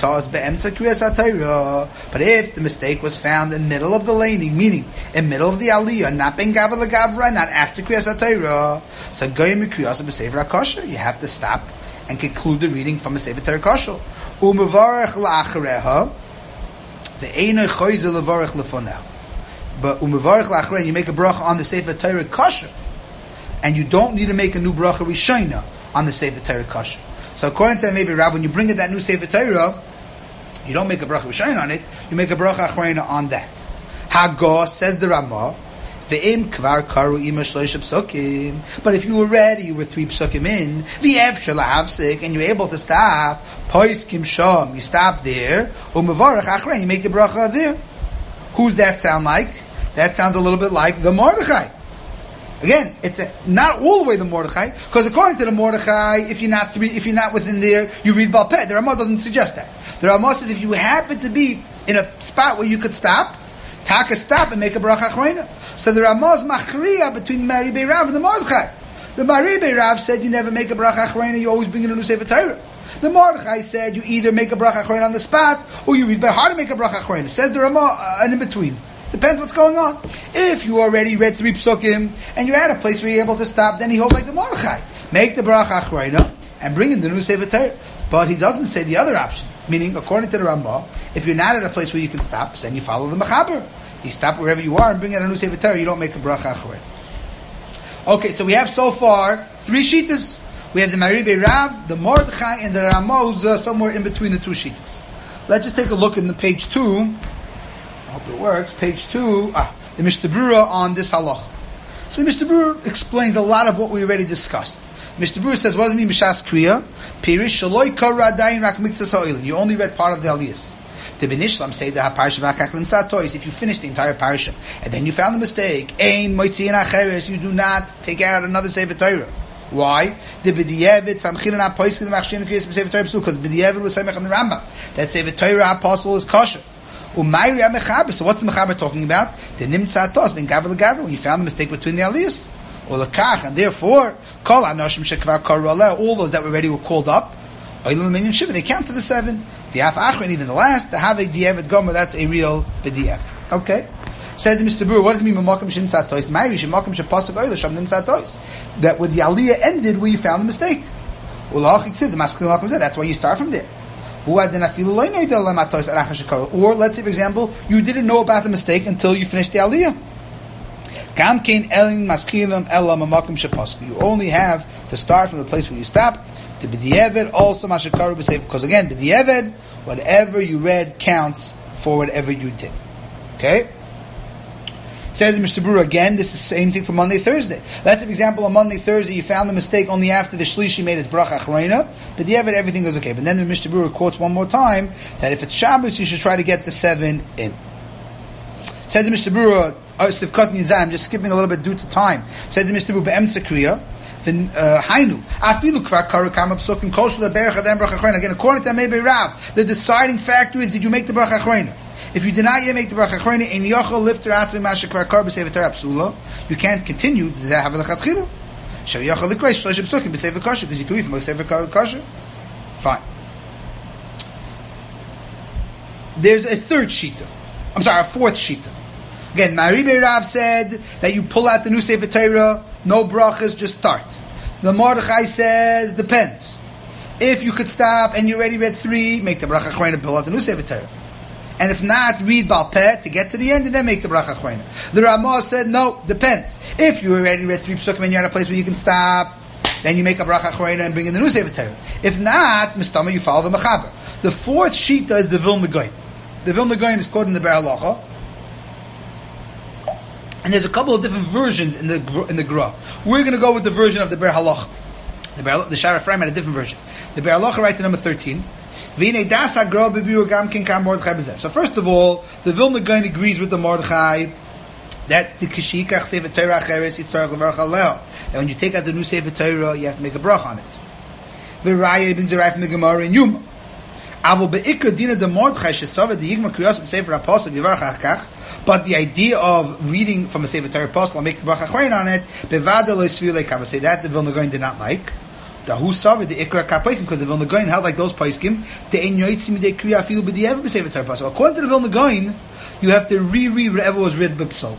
the mistake was found in the middle of the laning, meaning in the middle of the aliyah, not ben gavra legavra, not after Kriyas HaTorah, so goyim Kriyas b'Sefer HaKosher, you have to stop and conclude the reading from a Sefer Torah Kosher. Umevarech la'achareha, ve'enoi choyze levarech lefoneh. But umevarech la'achareha, you make a bracha on the Sefer Torah Kosher, and you don't need to make a new bracha rishayna on the Sefer Torah Kosher. So according to Maribei Rav, when you bring in that new Sefer Torah, you don't make a bracha rishayna on it, you make a bracha achrona on that. Hagos, says the Ramah, ve'im kvar karu ima shloisha psukim. But if you were ready, you were 3 psukim in, v'efshel hafsik, and you're able to stop, poiskim sham, you stop there, umevarech achrona, you make the bracha there. Who's that sound like? That sounds a little bit like the Mordechai. Again, it's not all the way the Mordechai, because according to the Mordechai, if you're not within there, you read Baal Peh. The Ramah doesn't suggest that. The Ramah says if you happen to be in a spot where you could stop, taka stop and make a bracha achrona. So the Ramah is machriya between the Maribei Rav and the Mordechai. The Maribei Rav said you never make a bracha achrona, you always bring in a new Sefer Torah. The Mordechai said you either make a bracha achrona on the spot, or you read by heart to make a bracha achrona. Says the Ramah, and in between. Depends what's going on. If you already read 3 psukim and you're at a place where you're able to stop, then he holds like the Mordechai. Make the bracha achrona and bring in the new Sefer Torah. But he doesn't say the other option. Meaning, according to the Rambam, if you're not at a place where you can stop, then you follow the Mechaber. You stop wherever you are and bring in a new Sefer Torah. You don't make a bracha achrona. Okay, so we have so far 3 shittas. We have the Maribei Rav, the Mordechai, and the Ramah who's somewhere in between the 2 shittas. Let's just take a look in the page 2. I hope it works. Page 2, the Mishnah Berurah on this halach. So the Mishnah Berurah explains a lot of what we already discussed. Mishnah Berurah says, what does it mean, Mishas Kriya? Pirish Shaloi Kara Dayin Rak Mikzas Ha'oilin. You only read part of the Aliyas. The Benishlam say the HaParsha V'Akach Limtzatois. If you finish the entire parsha, and then you found the mistake, Ein Moitziin Acheres, you do not take out another Sefer Torah. Why? The B'di'evet Samchirin HaPoiskin Machshim Kriyas Sefer Torah Psul, because B'di'evet was Samech on the Rambam. That Sefer Torah apostle is kosher. So what's the Mechaber talking about? The Nimtza Tos ben Gaver LeGaver, when you found the mistake between the Aliyas. Or Lekach, and therefore, Kol Anoshim Shekvar Karoleh, all those that already were called up, Oilul Minyan Shiva, they count to the 7. The Af Achron, even the last, the Have Di'evet Gomer, that's a real B'di'ev. Okay? Says Mr. Brewer, what does it mean Makom Shimtza Tos? Ma'iri Shemakom Shepasuk Oilul Sham Nimtza Tos. That with the Aliyah ended where you found the mistake. That's why you start from there. Or let's say, for example, you didn't know about the mistake until you finished the aliyah. You only have to start from the place where you stopped. To b'di'evet also mashakaru b'seif, because again, b'di'evet, whatever you read counts for whatever you did. Okay. Says Mr. Brewer again, this is the same thing for Monday, Thursday. Let's for example, on Monday, Thursday, you found the mistake only after the Shlishi made his bracha achrona, but the Evid, everything goes okay. But then the Mr. Brewer quotes one more time that if it's Shabbos, you should try to get the 7 in. Says Mr. Brewer, I'm just skipping a little bit due to time. Says Mr. Brewer, be'emtza kriya, hainu, afilu kvar karu kama psukim kosher leberach adam bracha achrona. Again, according to Amei Rav, the deciding factor is, did you make the bracha achrona? If you did not yet make the bracha achrona, in yochel lifter atzmi mashakvar kar b'sefer Torah psula, you can't continue to have a lechatchila. Shel yochel likreis shlosh psukim b'sefer kosher, because you can read from b'sefer kosher. Fine. There's a 4th shita. Again, Maribei Rav said that you pull out the new sefer Torah, no brachas, just start. The Mordechai says depends. If you could stop and you already read 3, make the bracha achrona, pull out the new sefer Torah. And if not, read Baal Peh to get to the end and then make the bracha achrona. The Ramah said, no, depends. If you already read 3 psukim and you're at a place where you can stop, then you make a bracha achrona and bring in the new Sefer Torah. If not, mistama, you follow the Mechaber. The 4th shita is the Vilna Gaon. The Vilna Gaon is quoted in the Ber Halacha. And there's a couple of different versions in the Gra. We're going to go with the version of the Ber Halacha. The Shara Ephraim had a different version. The Ber Halacha writes in number 13, so first of all, the Vilna Gaon agrees with the Mordechai that the Kishikach Sefer Torah Acheres Yitzarach Levarach Aleh, that when you take out the new Sefer Torah, you have to make a brach on it. V'raya brings the right from the Gemara in Yuma. Avo be'ikra dina the Mordechai shesavad the Yigmar Kriyas Sefer Apostle Yivarach Achkach. But the idea of reading from a Sefer Torah Apostle and make the brach achrona on it, bevada lo yisviu leikav. Say that the Vilna Gaon did not like. The ikra kapaisim, because the Vilna Gaon held like those paiskim. According to the Vilna Gaon, you have to reread whatever was read b'psal.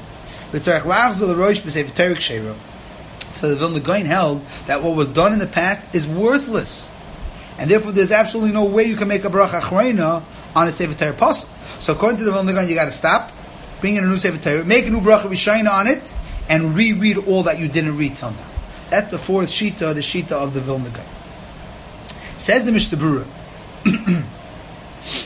So the Vilna Gaon held that what was done in the past is worthless, and therefore there's absolutely no way you can make a bracha achrona on a Sefer Torah apostle. So according to the Vilna Gaon, you got to stop, bring in a new Sefer Torah, make a new bracha rishayna on it, and reread all that you didn't read till now. That's the 4th shita, the shita of the Vilna Gaon. Says the Mishnah Berurah,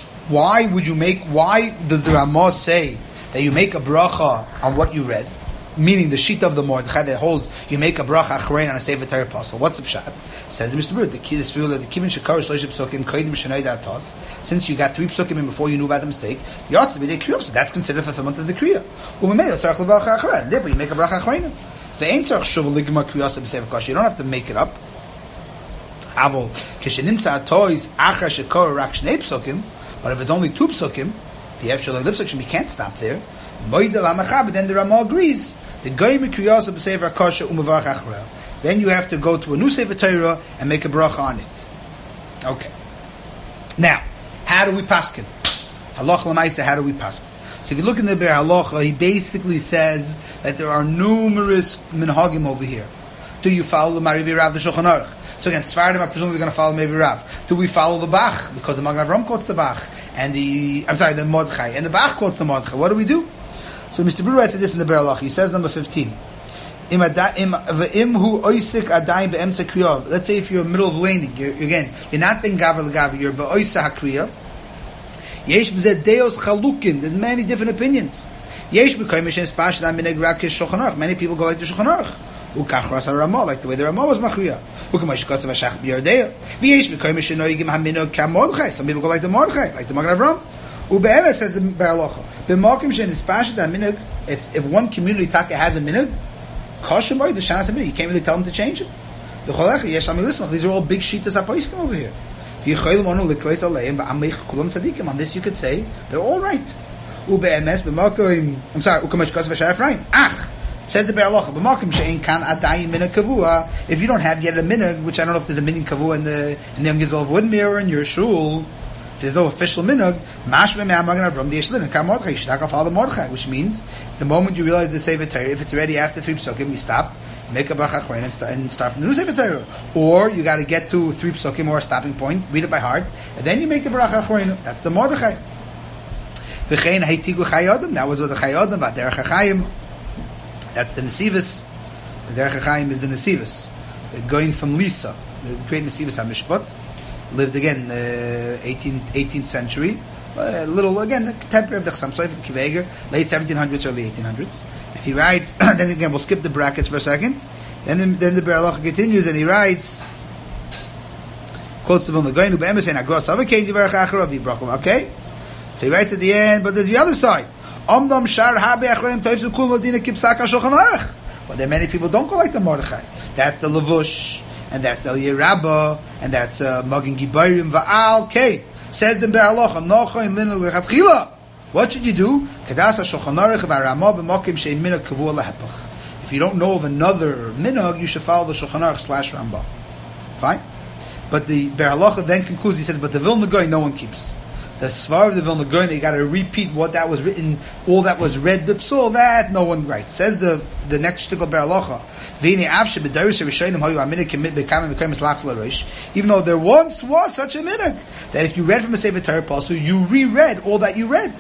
why does the Ramah say that you make a bracha on what you read? meaning the sheet of the Mordechai that holds you make a bracha achrein on a Sefer Torah apostle. What's the pshat? Says Mr. Bird, the key is the kivin shekar shlosh psukim kaidim shenay datos. Since you got 3 psukim in before you knew about the mistake, yotz b'dei kriya. So that's considered fulfillment of the kriya. Umemei tzarich levarach achrein. Therefore, you make a bracha achrein. The ain't tzarich shuv ligma kriyasa b'sefer kasha. You don't have to make it up. Avol kishenimtza atois achar shekar rak shnei psukim. But if it's only 2 psukim, the efshel liv section, you can't stop there. But then the Ramah agrees. The goyim kriyasa b'sefer kasha umevarach achrein. Then you have to go to a new Sefer Torah and make a bracha on it. Okay. Now, how do we paskin? Halacha l'maisa, how do we paskin? So if you look in the Be'er Halacha, he basically says that there are numerous minhagim over here. Do you follow the Maribi Rav, the Shulchan Aruch? So again, Sfardim are presumably going to follow maybe Rav. Do we follow the Bach? Because the Magen Avram quotes the Bach, and the Mordechai, and the Bach quotes the Mordechai. What do we do? So Mr. Brewer writes this in the Be'er Halacha. He says number 15. Let's say if you're in the middle of laning, you're not being gaver l'gaver, you're ba'oisa hakriya. Yesh b'zeh deos chalukin. There's many different opinions. Yesh b'koy mishen spash da mineg rak Shulchan Aruch. Many people go like the Shulchan Aruch. Ukach ras Ramah, like the way the Ramah was machriya. Ukamash kasav hashach b'yardea. V'yesh b'koy mishen noigim haminog kam Mordechai. Some people go like the Mordechai, like the Magen Avram. Ube'emes says the Be'er Halacha. B'makim shen spash da mineg. If one community taka has a mineg, you can't really tell them to change it. These are all big shittas apoiskim over here. On this you could say they're all right. Says the Be'er Halacha, if you don't have yet a minhag, which I don't know if there's a minhag kavua in the Yom Gizl of Woodmere or in your shul, if there's no official minhag, you should follow the Mordechai, which means the moment you realize the Sefer Torah, if it's already after 3 psukim, you stop, make a bracha achrein and start from the new Sefer Torah. Or you got to get to 3 psukim or a stopping point, read it by heart, and then you make the bracha achrein. That's the Mordechai. That was with the Chayyodim, Derech HaChaim. That's the Nesivus. The Derech HaChaim is the Nesivus. Going from Lisa, the great Nesivus HaMishpat, lived again 18th century. A little, again, the contemporary of the Chassam Sofer Kiveger, late 1700s, early 1800s. He writes, then again, we'll skip the brackets for a second. Then the Be'er Halacha continues, and he writes, quotes the Vilna Gaon, okay? So he writes at the end, but there's the other side. But there are many people don't go like the Mordechai. That's the Levush, and that's El Yerabba, and that's Magen Gibayrim Va'al Kei. Says the Be'er Halacha, Nocha in Lina Lechatchila. What should you do? If you don't know of another minhag, you should follow the Shulchan Aruch / Rambam. Fine? But the Be'er Halacha then concludes, he says, but the Vilna Gaon no one keeps. The Svar of the Vilna Gaon, they got to repeat what that was written, all that was read, b'psul, that no one writes. Says the next shtickle Be'er Halacha, even though there once was such a minhag, that if you read from a Sefer Torah apostle, you reread all that you read.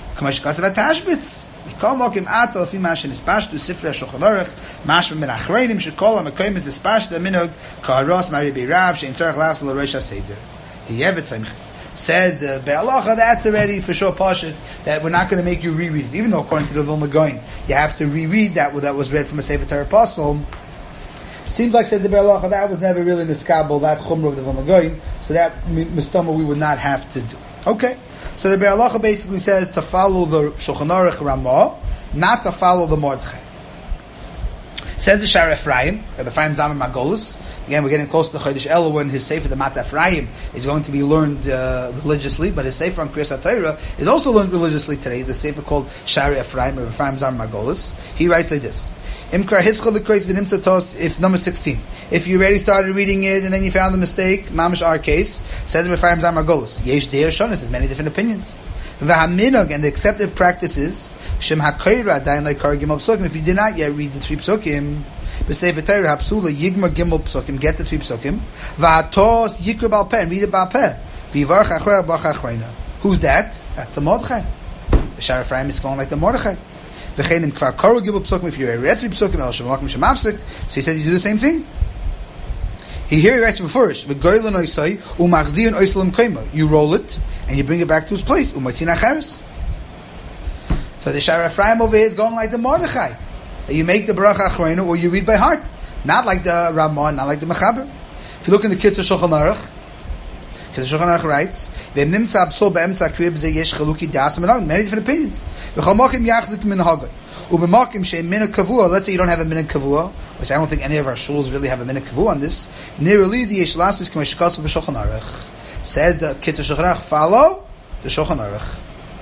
Says the Be'er Halacha, that's already for sure pashut, that we're not going to make you reread it. Even though according to the Vilna Gaon, you have to reread that was read from a Sefer Torah apostle. Seems like, said the Be'er Halacha, that was never really miskabel, that chumrah of the Vilna Gaon, so that mistama we would not have to do. Okay, so the Be'er Halacha basically says to follow the Shulchan Aruch Ramah, not to follow the Mordechai. Says the Shar Ephraim, Rabbi Ephraim Zalman Margolus. Again, we're getting close to the Chodesh Elul when his Sefer, the Mat Ephraim, is going to be learned religiously, but his Sefer on Kriyas HaTorah is also learned religiously today, the Sefer called Shar Ephraim, Rabbi Ephraim Zalman Margolus. He writes like this. If number 16, if you already started reading it and then you found the mistake, mamish our case, says Rabbi Ephraim Zalman Margolus, Yesh Deir Shonos, there's many different opinions. V'haminog, and the accepted practices, Shem HaKoira, Dayan Lai Kar Gimel Psukim, if you did not yet read the 3 Psukim, B'Sefer Torah Hapsula Yigma Gimel Psukim, get the 3 Psukim. V'Atos Yikra Bal Peh, and read it Bal Peh. V'Yivarach Achreya Barach Achreina. Who's that? That's the Mordechai. The Shar Ephraim is going like the Mordechai. V'Chenim Kvar Koru Gimel Psukim. If you're a read 3 Psukim, El Shemakim Shemafsik. So he says you do the same thing. Here he writes first. V'Goylan Oisai Umachzion Oisalim Koima. You roll it and you bring it back to its place. Umatzin Acheres. So the Shar Ephraim over here is going like the Mordechai. that you make the bracha achreinu or you read by heart, not like the Ramah, not like the Mechaber. If you look in the Kitzur Shulchan Aruch, Kitzur Shulchan Aruch writes, many different opinions. Let's say you don't have a minhag kavua, which I don't think any of our shuls really have a minhag kavua on this. Says the Kitzur Shulchan Aruch, follow the Shulchan Aruch.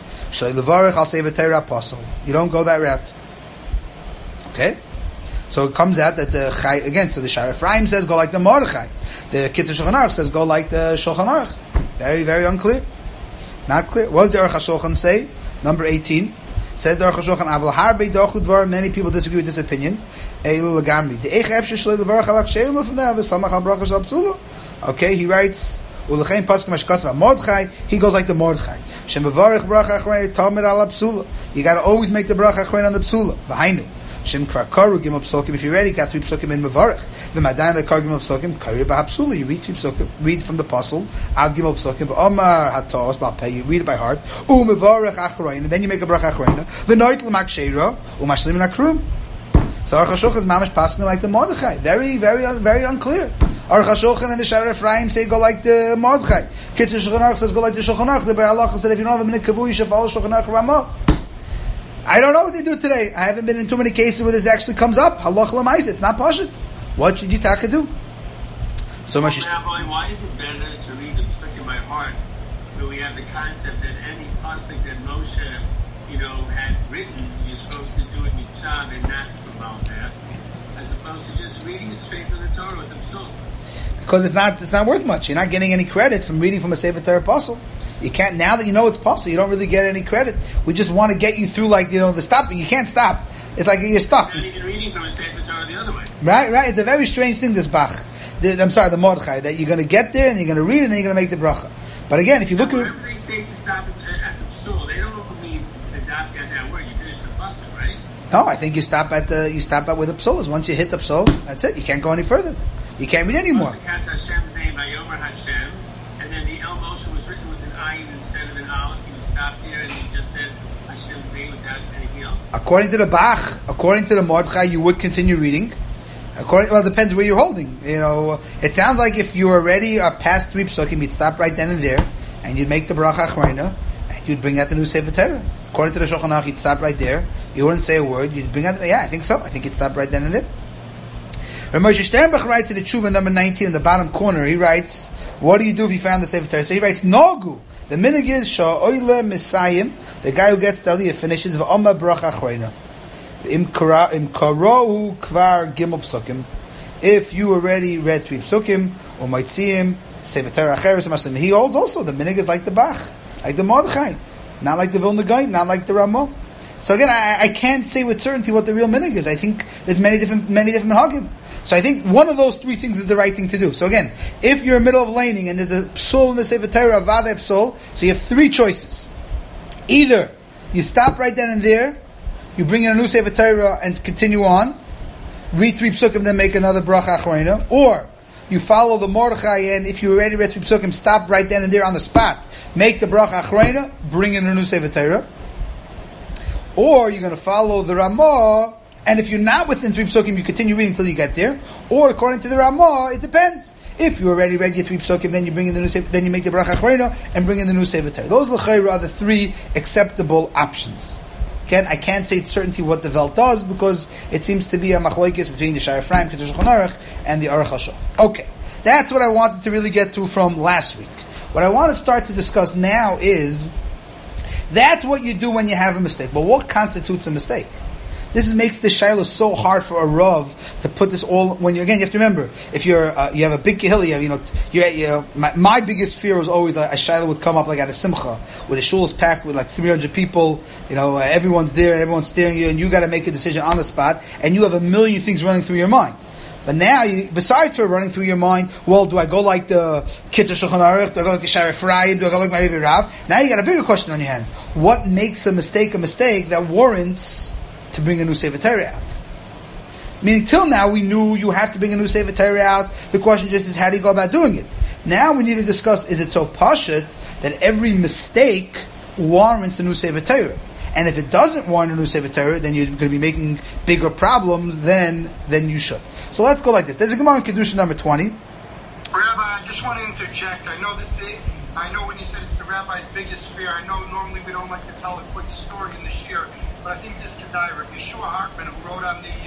You don't go that route. Okay? So it comes out that the Chai, again, so the Shara Ephraim says go like the Mordechai. The Kitzur Shulchan Aruch says go like the Shulchan Aruch. Very, very unclear. Not clear. What does the Aruch HaShulchan say? Number 18. Says the Aruch HaShulchan, Aval Harbe Dochu Dvar, many people disagree with this opinion. Eilu Lagamri. De'ech efshe shloi levarach alach she'elu lefnei, v'samach al bracha shel psula. Okay, he writes, Ulechein pasuk mashkasav Mordechai, he goes like the Mordechai. Shem bevarach bracha achrei, tamid al psula. You got to always make the bracha achrei on the psula. V'hainu. Shem kvar karu gimel psukim. If you're ready, got 3 psukim in mevarach. V'madayin lekar gimel psukim, kari b'ha psula. You read 3 psukim, read from the puzzle. Ad gimel psukim. V'omar hatos b'alpeh. You read it by heart. Mevarach achrein, and then you make a bracha achrein. V'noit l'mak sheira u'mashlim nakrum. So Aruch HaShulchan is mamash passing like the Mordechai. Very, very, very unclear. Aruch HaShulchan and the Shara Ephraim say go like the Mordechai. Kitzur Shulchan Aruch says go like the Shulchan Aruch. The Be'er Halacha said if you don't have a minhag kavua, you should follow Shulchan Aruch Ramah. I don't know what they do today. I haven't been in too many cases where this actually comes up. Halach l'maisa. It's not pashut. What should you taka do? So much. Rabbi, why is it better to read the Psukim by heart, where we have the concept that any pasuk that Moshe, had written, you're supposed to do it mitzvah and not from Malpeh, as opposed to just reading it straight from the Torah with the Psukim? Because it's not worth much. You're not getting any credit from reading from a Sefer Torah puzzle. You can't, now that you know it's possible, you don't really get any credit. We just want to get you through the stopping. You can't stop. It's like you're stuck. Not even reading from a Sefer Torah the other way. Right. It's a very strange thing, this Bach. The Mordechai, that you're going to get there and you're going to read and then you're going to make the bracha. But again, if you look at... Whenever they say to stop at the psul, they don't mean the daf get that word. You finish the pasuk, right? No, I think you stop at where the psul is. Once you hit the psul, that's it. You can't go any further. You can't read anymore. Hashem's name, Vayomer Hashem, and then the El Moshe was written with an ayin instead of an aleph. He would stop there and he just said Hashem's name without anything else. According to the Bach, according to the Mordechai, you would continue reading. It depends where you're holding. It sounds like if you already are past 3 psukim, you'd stop right then and there, and you'd make the bracha achreina, and you'd bring out the new Sefer Torah. According to the Shulchan Aruch, you'd stop right there. You wouldn't say a word. You'd bring out. I think so. I think you'd stop right then and there. Rav Moshe Sternbach writes in the Tshuva number 19 in the bottom corner. He writes, "What do you do if you found the Sefer Torah?" So he writes, "Nogu." The minhag is sha'oile misayim. The guy who gets the aliyah finishes v'omar bracha achreina. Im karohu kvar gimel psukim. If you already read 3 psukim, or might see him, Sefer Torah acheres maslim. He holds also the minhag is like the Bach, like the Mordechai, not like the Vilna Gaon, not like the Ramah. So again, I can't say with certainty what the real minhag is. I think there's many different minhagim. So I think one of those 3 things is the right thing to do. So again, if you're in the middle of laning and there's a psul in the Sefer Torah, a vade psul, so you have 3 choices. Either you stop right then and there, you bring in a new Sefer Torah and continue on, read 3 psukim, then make another bracha achreina, or you follow the Mordechai, and if you already read 3 psukim, stop right then and there on the spot, make the bracha achreina, bring in a new Sefer Torah, or you're going to follow the Ramah, and if you're not within 3 psukim, you continue reading until you get there, or according to the Ramah, it depends. If you already read your 3 psukim, then you bring in the new Sefer, then you make the bracha achreina and bring in the new Sefer Torah. Those l'chayra are the 3 acceptable options. Again, I can't say it's certainty what the Velt does because it seems to be a machlokes between the Shara Ephraim, Kitzur Shulchan Aruch, and the Aruch HaShulchan. Okay, that's what I wanted to really get to from last week. What I want to start to discuss now is that's what you do when you have a mistake. But what constitutes a mistake? This makes the shiloh so hard for a Rav to put this all. When you have to remember, if you have a big kehillah, my biggest fear was always that a shiloh would come up like at a simcha, where the shul is packed with like 300 people. Everyone's there and everyone's staring at you, and you got to make a decision on the spot, and you have a million things running through your mind. But now, besides running through your mind, well, do I go like the Kitzur Shulchan Aruch? Do I go like the Shara Ephraim? Do I go like my Rebbe Rav? Now you got a bigger question on your hand. What makes a mistake that warrants to bring a new Sefer Torah out? Meaning, till now we knew you have to bring a new Sefer Torah out. The question just is, how do you go about doing it? Now we need to discuss, is it so pashut that every mistake warrants a new Sefer Torah? And if it doesn't warrant a new Sefer Torah, then you're going to be making bigger problems than you should. So let's go like this. There's a Gemara in Kedusha number 20. Rabbi, I just want to interject. I know when you said it's the rabbi's biggest fear, I know normally we don't like to tell a quick story in the shir, but I think this is Kedai, Rabbi Yeshua Hartman, who wrote on the,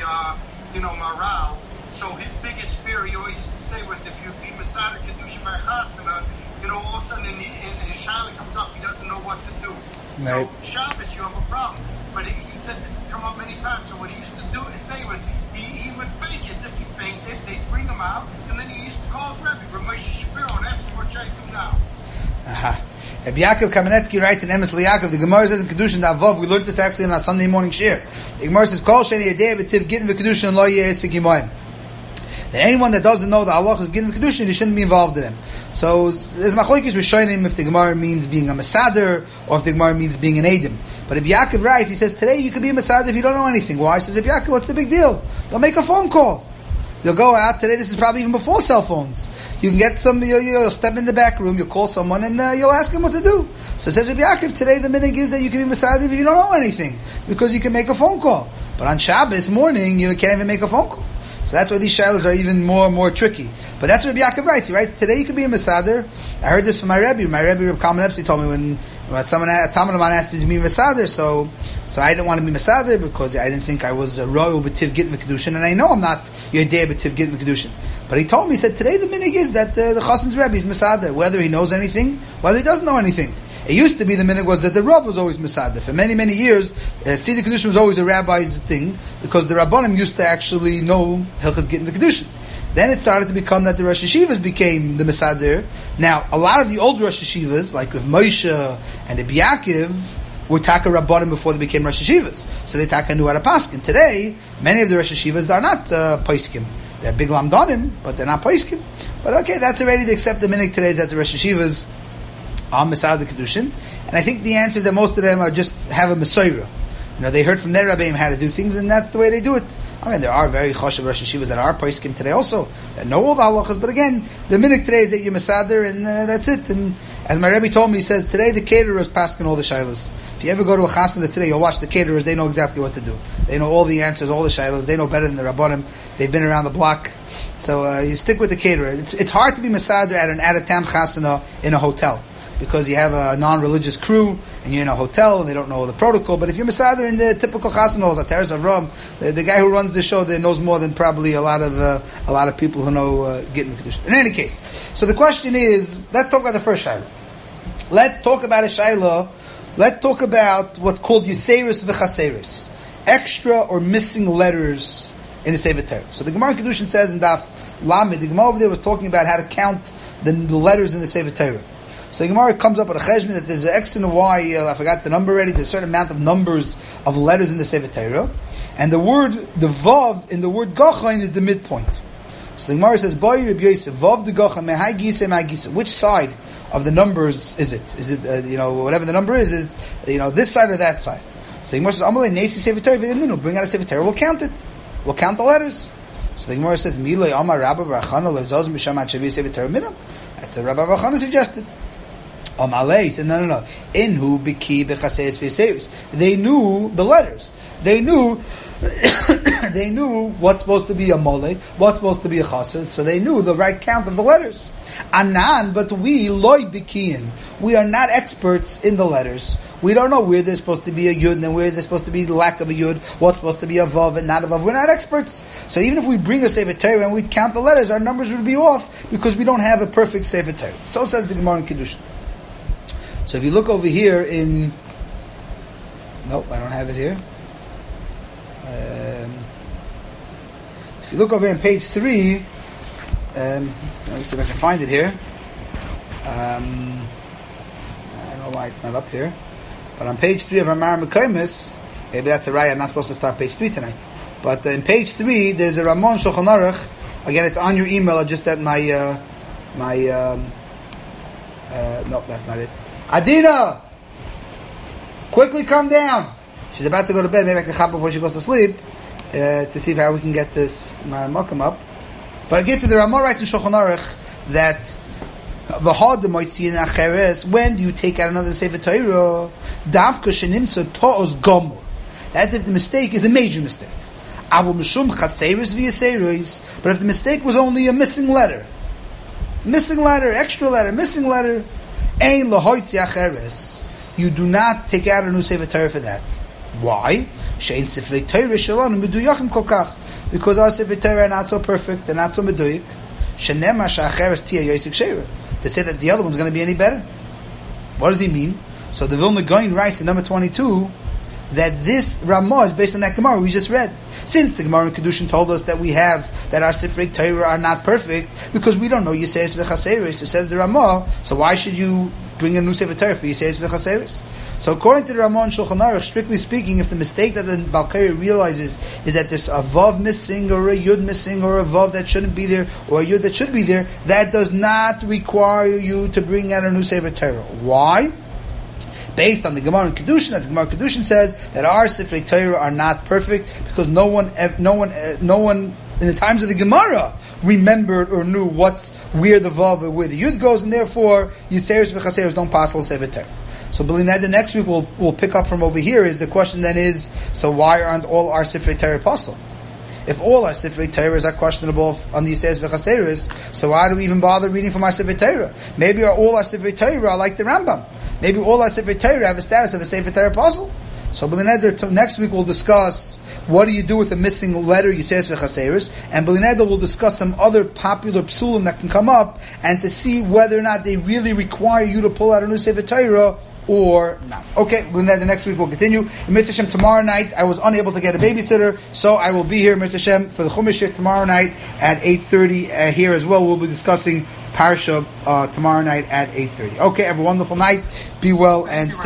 Maral. So his biggest fear, he always used to say, was if you be Masada Kedusha by Chatzana, all of a sudden in his Shaila comes up, he doesn't know what to do. Right. So Shabbos, you have a problem. But he said this has come up many times. So what he used to do is say was he would fake as if he fainted. They'd bring him out, and then he used to call his Rebbe, Ramesh Shapiro, and ask him what should I do now. Rabbi Yaakov Kamenetsky writes in Emes Liyaakov, the Gemara says in Kedushin Avov, we learned this actually in our Sunday morning shir. The Gemara says, Kol sheni yedei b'tiv gittin v'kedushin lo yeh esek yimoyim. That anyone that doesn't know the halacha of gittin v'kedushin, he shouldn't be involved in him. So there's machlokes rishonim if the Gemara means being a Masader or if the Gemara means being an Eidim. But Rabbi Yaakov writes, he says, today you can be a Masader if you don't know anything. Why? He says, Rabbi Yaakov, what's the big deal? You'll make a phone call. You'll go out today. This is probably even before cell phones. You can get some. You'll step in the back room. You'll call someone and you'll ask him what to do. So it says Rabbi Yaakov, today the minhag is that you can be Masadi if you don't know anything because you can make a phone call. But on Shabbos morning you can't even make a phone call. So that's why these shilas are even more tricky. But that's what Rabbi Yaakov writes. He writes today you can be a Masader. I heard this from my Rebbe. My Rebbe Reb Kalman Epsi told me when someone Talmud Aman asked me to be Masader, so I didn't want to be Masader because I didn't think I was a royal b'tiv gittin v'kedushin, and I know I'm not Yodei b'tiv gittin v'kedushin. But he told me, he said, today the minhag is that the Chassan's Rebbe is Masader, whether he knows anything, whether he doesn't know anything. It used to be the minhag was that the Rav was always Masader. For many, many years, Seder Kedushin was always a rabbi's thing, because the Rabbanim used to actually know Hilchot Gittin v'Kedushin. Then it started to become that the Rosh Hashivas became the Masader. Now, a lot of the old Rosh Hashivas, like with Moshe and Rabbi Yaakov, were Taka Rabbanim before they became Rosh Hashivas. So they Taka knew how to paskin. Today, many of the Rosh Hashivas are not Paiskim. They're big lamdonim, but they're not Paiskim. But okay, that's already to accept the minhag today that the Rosh Hashivas are Masader Kedushin. And I think the answer is that most of them are just have a Mesorah. They heard from their Rabbeim how to do things, and that's the way they do it. I mean, there are very choshev Rosh Hashivas that are Paiskim today also, that know all the halachas, but again, the minhag today is that you're Masader, and that's it. And as my Rebbe told me, he says, today the caterers paskin all the shilas. If you ever go to a chasana today, you'll watch the caterers, they know exactly what to do. They know all the answers, all the shilas, they know better than the Rabbanim, they've been around the block. So you stick with the caterer. It's hard to be Masader at an out-of-town chasana in a hotel, because you have a non-religious crew, and you're in a hotel, and they don't know the protocol. But if you're Masader in the typical chasana halls, Teres Avram, the guy who runs the show there knows more than probably a lot of people who know Gittin Kedushin. In any case, so the question is, let's talk about the first Shaila. Let's talk about a Shaila. Let's talk about what's called Yiseris v'Chaseris, extra or missing letters in the Sefer Torah. So the Gemara in Kedushin says in Daf Lamed, the Gemara over there was talking about how to count the letters in the Sefer Torah. So the Gemara comes up with a cheshbon that there's an X and a Y, I forgot the number already, there's a certain amount of numbers of letters in the Sefer Torah, and the Vav in the word Gachain is the midpoint. So the Gemara says, Boy Rabbi Yosef, Vav the Gachain, Mehai Gisa, Mehai Gisa. Which side of the numbers is it? Is it, whatever the number is this side or that side? So the Gemara says, Amalei Nesi Sefer Torah, bring out a Sefer Torah, we'll count it. We'll count the letters. So the Gemara says, Milei Amar Rabba Barachana Lezaz Mishamat Shavi Sefer Torah Minam. That's what Rabba Barachana suggested. He said, no. Inhu biki bechaseis v'seris. They knew the letters. They knew what's supposed to be a mole, what's supposed to be a chaser, so they knew the right count of the letters. Anan, but we, loy bikiyin, we are not experts in the letters. We don't know where there's supposed to be a yud and where there's supposed to be the lack of a yud, what's supposed to be a vav and not a vav. We're not experts. So even if we bring a Sefer Torah and we count the letters, our numbers would be off because we don't have a perfect Sefer Torah. So says the Gemara in Kedushin. So if you look over here in... Nope, I don't have it here. If you look over in page 3, let's see if I can find it here. I don't know why it's not up here. But on page 3 of Amar Mekaymis, maybe that's a right, I'm not supposed to start page 3 tonight. But in page 3, there's a Ramon Shulchan Aruch. Again, it's on your email, just at my... nope, that's not it. Adina! Quickly come down! She's about to go to bed. Maybe I can hop before she goes to sleep to see how we can get this Maramokam up. But it gets to the Ramah writes in Shulchan Aruch that the hard might see in Acheres, when do you take out another Sefer Torah? Davka shenimtza to'os gomor. That's if the mistake is a major mistake. Avol mishum chaseris v'yaseris. But if the mistake was only a missing letter, extra letter, missing letter, ein lahoitzi acheres. You do not take out a new Sefer Torah for that. Why? Shein Sifrei Torah shalanu meduyachim kolkach. Because our Sefer Torah are not so perfect, they're not so meduyik. Shenema shacheres tia yosik sheira. To say that the other one's going to be any better. What does he mean? So the Vilna Gaon writes in number 22 that this Ramah is based on that Gemara we just read. Since the Gemara in Kedushin told us that we have that our Sifrei Torah are not perfect because we don't know Yisayis v'chaseris, it says the Ramah. So why should you bring a new Sefer Torah for Yisayis v'chaseris? So according to the Ramah and Shulchan Aruch, strictly speaking, if the mistake that the Balkari realizes is that there's a vav missing or a yud missing or a vav that shouldn't be there or a yud that should be there, that does not require you to bring out a new Sefer Torah. Why? Based on the Gemara in Kedushin, that the Gemara in Kedushin says that our Sifrei Torah are not perfect because no one in the times of the Gemara remembered or knew where the vav or where the yud goes, and therefore Yisayis v'chaseris don't pass al Sefer Torah. So the next week we'll pick up from over here. Is the question then is, so why aren't all our Sifrei Torah possible? If all our Sifrei Torahs are questionable on the Yisayis v'chaseris, so why do we even bother reading from our Sifrei Torah? Maybe all our Sifrei Torah are like the Rambam. Maybe all our Sefer Torah have a status of a Sefer Torah apostle. So next week we'll discuss what do you do with a missing letter, Yisayis v'chaseris, and B'lineder will discuss some other popular psulim that can come up, and to see whether or not they really require you to pull out a new Sefer Torah or not. Okay, B'lineder, next week we'll continue. In Mitzvah Shem tomorrow night, I was unable to get a babysitter, so I will be here in Mitzvah Shem for the Chumash tomorrow night at 8:30 here as well. We'll be discussing Parsha tomorrow night at 8:30. Okay, have a wonderful night. Be well and stay